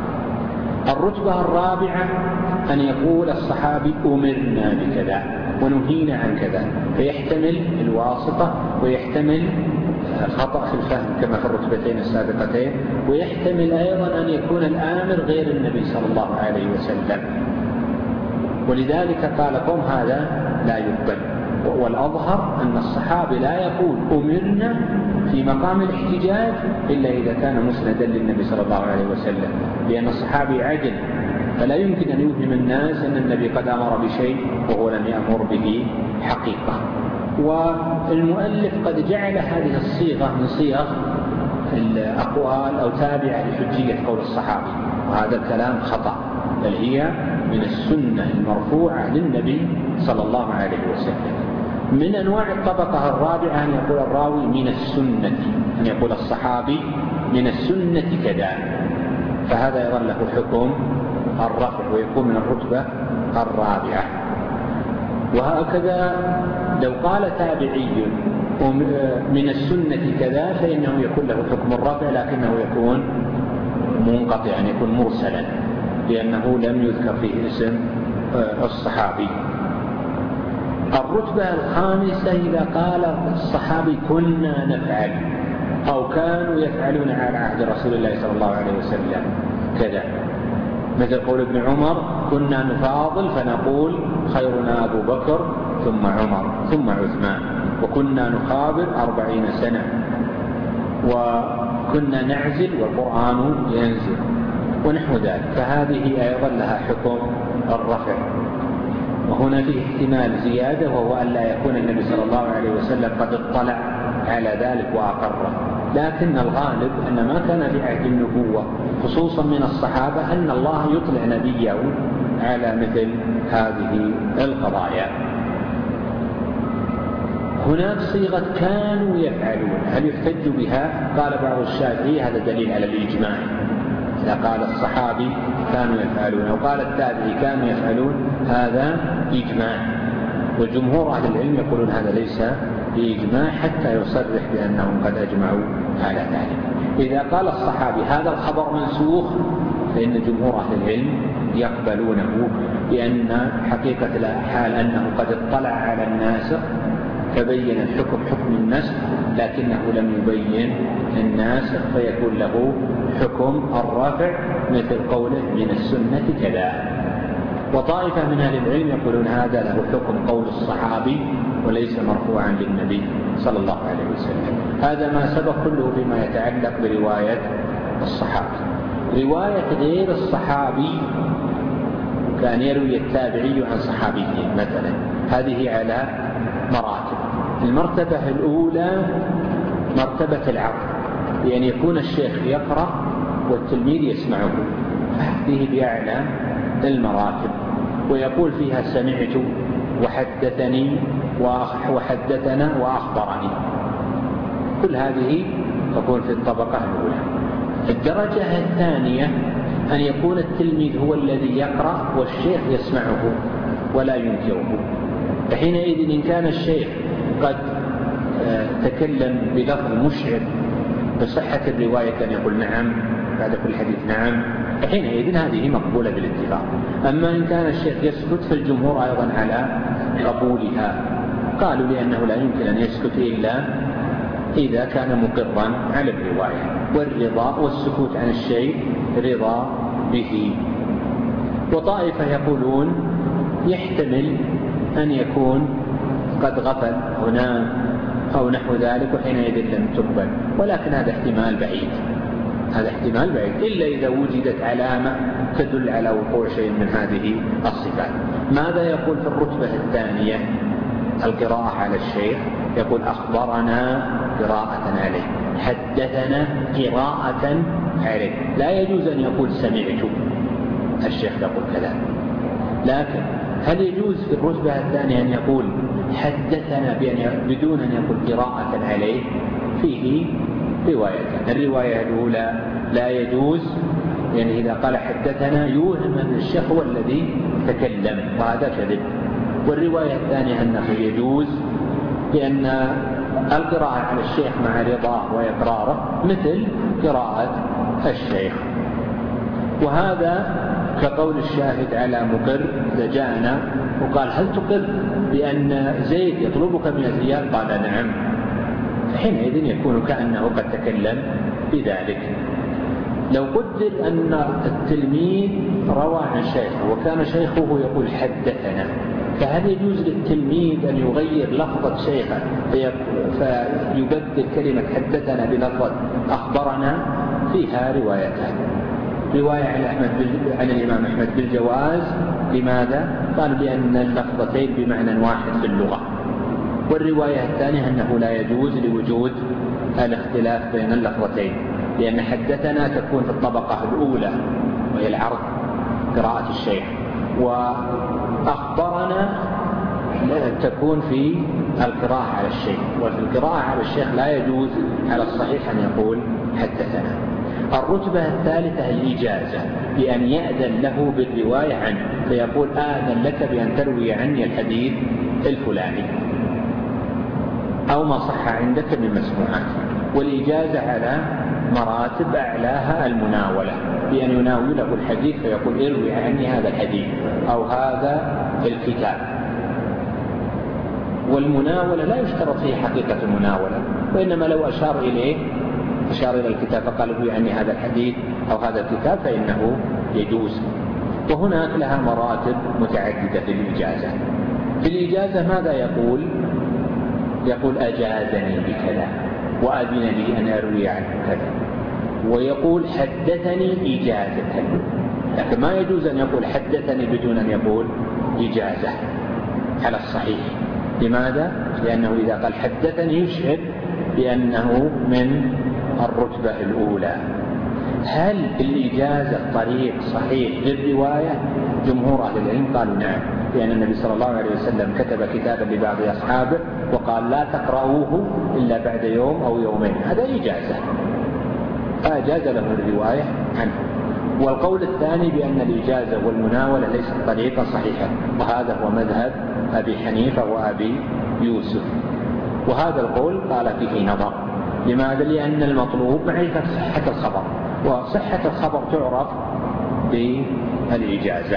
الرتبة الرابعة أن يقول الصحابي أمرنا بكذا ونهينا عن كذا، فيحتمل الواسطة ويحتمل خطأ في الفهم كما في الرتبتين السابقتين، ويحتمل أيضا أن يكون الآمر غير النبي صلى الله عليه وسلم، ولذلك قال قوم هذا لا يقبل. والأظهر أن الصحابي لا يقول أمرنا في مقام الاحتجاج إلا إذا كان مسندا للنبي صلى الله عليه وسلم، لأن الصحابي عدل، فلا يمكن أن يوهم الناس أن النبي قد أمر بشيء وهو لم يأمر به حقيقة. والمؤلف قد جعل هذه الصيغة من صيغ الأقوال أو تابعة لحجية قول الصحابي، وهذا الكلام خطأ، بل هي من السنة المرفوعة للنبي صلى الله عليه وسلم. من أنواع الطبقة الرابعة أن يقول الراوي من السنة، أن يقول الصحابي من السنة كذا، فهذا يظل له حكم الرفع ويكون من الرتبة الرابعة. وهكذا لو قال تابعي من السنة كذا فإنه يكون له حكم الرفع، لكنه يكون منقطعا، يكون مرسلا، لأنه لم يذكر فيه اسم الصحابي. الرتبة الخامسة إذا قال الصحابي كنا نفعل أو كانوا يفعلون على عهد رسول الله صلى الله عليه وسلم كذا، مثل قول ابن عمر كنا نفاضل فنقول خيرنا أبو بكر ثم عمر ثم عثمان، وكنا نخابر 40 سنة، وكنا نعزل والقرآن ينزل، ونحو ذلك، فهذه أيضا لها حكم الرفع. وهنا فيه احتمال زيادة، وهو أن لا يكون النبي صلى الله عليه وسلم قد اطلع على ذلك وأقره، لكن الغالب أن ما كان في عهد النبوة خصوصا من الصحابة أن الله يطلع نبيه على مثل هذه القضايا. هناك صيغة كانوا يفعلون، هل يحتج بها؟ قال بعض الشافعي هذا دليل على الإجماع، إذا قال الصحابي كانوا يفعلون أو قال التابعي كانوا يفعلون هذا إجماع، وجمهور أهل العلم يقولون هذا ليس بإجماع حتى يصرح بأنهم قد أجمعوا على ذلك. إذا قال الصحابي هذا الخبر منسوخ فإن جمهور أهل العلم يقبلونه، لأن حقيقة الحال أنه قد اطلع على الناسخ فبين الحكم حكم النسخ لكنه لم يبين الناسخ، فيكون له حكم الرافع مثل قوله من السنة كذا. وطائفة من أهل العلم يقولون هذا له حكم قول الصحابي وليس مرفوعا للنبي صلى الله عليه وسلم. هذا ما سبق كله فيما يتعلق برواية الصحابي. رواية غير الصحابي كان يروي التابعي عن صحابي مثلا، هذه على مراتب. المرتبة الأولى مرتبة العرض، لأن يكون الشيخ يقرأ والتلميذ يسمعه، هذه بأعلى المراتب، ويقول فيها سمعت وحدثني وحدثنا وأخبرني، كل هذه تكون في الطبقة الأولى. الدرجة الثانية أن يكون التلميذ هو الذي يقرأ والشيخ يسمعه ولا ينكره، فحينئذ إن كان الشيخ قد تكلم بلفظ مشعر بصحة الرواية كان يقول نعم بعد كل حديث نعم، فحينئذ هذه مقبولة بالاتفاق. أما إن كان الشيخ يسكت فالجمهور أيضا على قبولها، قالوا لأنه لا يمكن أن يسكت إلا إذا كان مقرا على الرواية، والرضا والسكوت عن الشيء رضا به. وطائفة يقولون يحتمل أن يكون قد غفل هنا أو نحو ذلك وحينئذ لم تقبل، ولكن هذا احتمال بعيد، هذا احتمال بعيد إلا إذا وجدت علامة تدل على وقوع شيء من هذه الصفات. ماذا يقول في الرتبة الثانية القراءة على الشيخ؟ يقول أخبرنا قراءة عليه، حدثنا قراءة عليه. لا يجوز أن يقول سمعت الشيخ يقول كذا، لكن هل يجوز في الرتبة الثانية أن يقول حدثنا بدون أن يقول قراءة عليه؟ فيه روايتان. الرواية الأولى لا يجوز، يعني إذا قال حدثنا يوهم أن الشيخ هو الذي تكلم، وهذا كذب. والرواية الثانية أنه يجوز، لأن القراءة على الشيخ مع رضاه وإقراره مثل قراءة الشيخ. وهذا كقول الشاهد على مقر إذا جاءنا وقال هل تقر بأن زيد يطلبك من الزياد؟ قال نعم، حينئذ يكون كأنه قد تكلم بذلك. لو قدر أن التلميذ روى عن شيخه وكان شيخه يقول حدثنا، فهل يجوز للتلميذ أن يغير لفظة شيخه فيبدل كلمة حدثنا بلفظة أخبرنا؟ فيها روايتان. رواية عن الإمام أحمد بالجواز. لماذا؟ قال بأن اللفظتين بمعنى واحد في اللغة. والرواية الثانية أنه لا يجوز لوجود الاختلاف بين اللفظتين، لأن حدثنا تكون في الطبقة الأولى وهي العرض قراءة الشيخ، وأخبرنا تكون في القراءة على الشيخ. وفي القراءة على الشيخ لا يجوز على الصحيح أن يقول حدثنا. الرتبة الثالثة الإجازة، بأن يأذن له بالرواية عنه، فيقول آذن لك بأن تروي عني الحديث الفلاني أو ما صح عندك من مسموعات. والإجازة على مراتب، أعلاها المناولة، بأن يناوله الحديث فيقول اروي عني هذا الحديث أو هذا الكتاب. والمناولة لا يشترط فيه حقيقة المناولة، وإنما لو أشار إليه، أشار إلى الكتاب فقال اروي عني هذا الحديث أو هذا الكتاب فإنه يجوز. وهناك لها مراتب متعددة في الإجازة. في الإجازة ماذا يقول؟ يقول أجازني بكذا وأذن لي أن أروي عنه كذا، ويقول حدثني إجازة. لكن ما يجوز أن يقول حدثني بدون أن يقول إجازة على الصحيح. لماذا؟ لأنه إذا قال حدثني يشعر بأنه من الرتبة الأولى. هل الإجازة طريق صحيح للرواية؟ جمهور أهل العلم قالوا نعم، لأن النبي صلى الله عليه وسلم كتب كتابا لبعض أصحابه وقال لا تقرؤوه إلا بعد يوم أو يومين، هذا إجازة، فأجاز له الرواية عنه. والقول الثاني بأن الإجازة والمناولة ليست طريقا صحيحة، وهذا هو مذهب أبي حنيفة وأبي يوسف. وهذا القول قال فيه نظر. لماذا؟ لأن المطلوب معرفة صحة الخبر، وصحة الخبر تعرف بالإجازة.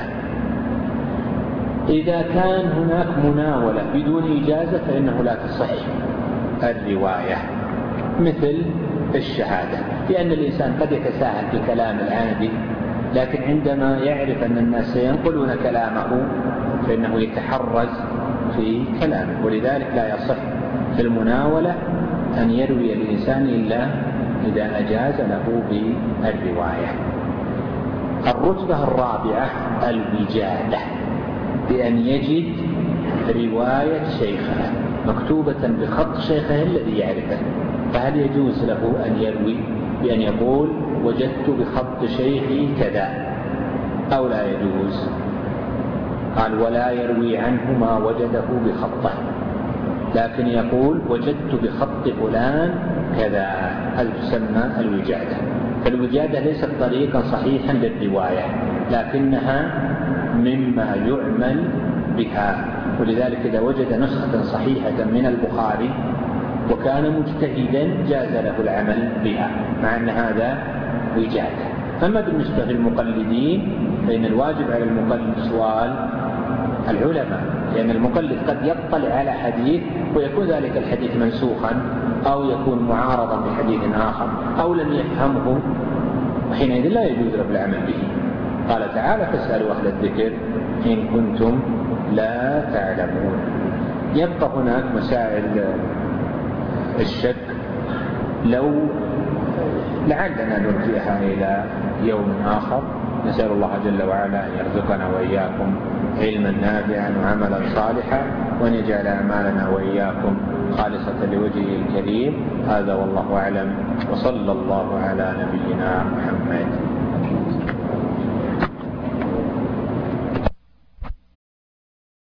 إذا كان هناك مناولة بدون إجازة فإنه لا تصح الرواية، مثل الشهادة، لأن الإنسان قد يتساهل في كلام العادي، لكن عندما يعرف أن الناس سينقلون كلامه فإنه يتحرز في كلامه. ولذلك لا يصح في المناولة أن يروي الإنسان إلا إذا أجاز له بالرواية. الرتبة الرابعة الوجادة، بأن يجد رواية شيخه مكتوبة بخط شيخه الذي يعرفه. فهل يجوز له أن يروي بأن يقول وجدت بخط شيخي كذا أو لا يجوز؟ قال ولا يروي عنه ما وجده بخطه، لكن يقول وجدت بخط فلان كذا. هل تسمى الوجادة؟ فالوجادة ليست طريقا صحيحا للرواية، لكنها مما يعمل بها. ولذلك إذا وجد نسخة صحيحة من البخاري وكان مجتهدا جاز له العمل بها، مع أن هذا وجادة. أما بالنسبة للمقلدين فإن الواجب على المقلد سؤال العلماء، لأن المقلد قد يطلع على حديث ويكون ذلك الحديث منسوخا أو يكون معارضا بحديث آخر أو لم يفهمه، وحينئذ لا يجوز له العمل به. قال تعالى فاسألوا أهل الذكر إن كنتم لا تعلمون. يبقى هناك مسائل الشك. لو لعلنا نرجئها إلى يوم آخر. نسأل الله جل وعلا أن يرزقنا وإياكم علما نافعا وعملا صالحا، وأن يجعل أعمالنا وإياكم خالصة لوجهه الكريم. هذا والله أعلم، وصلى الله على نبينا محمد.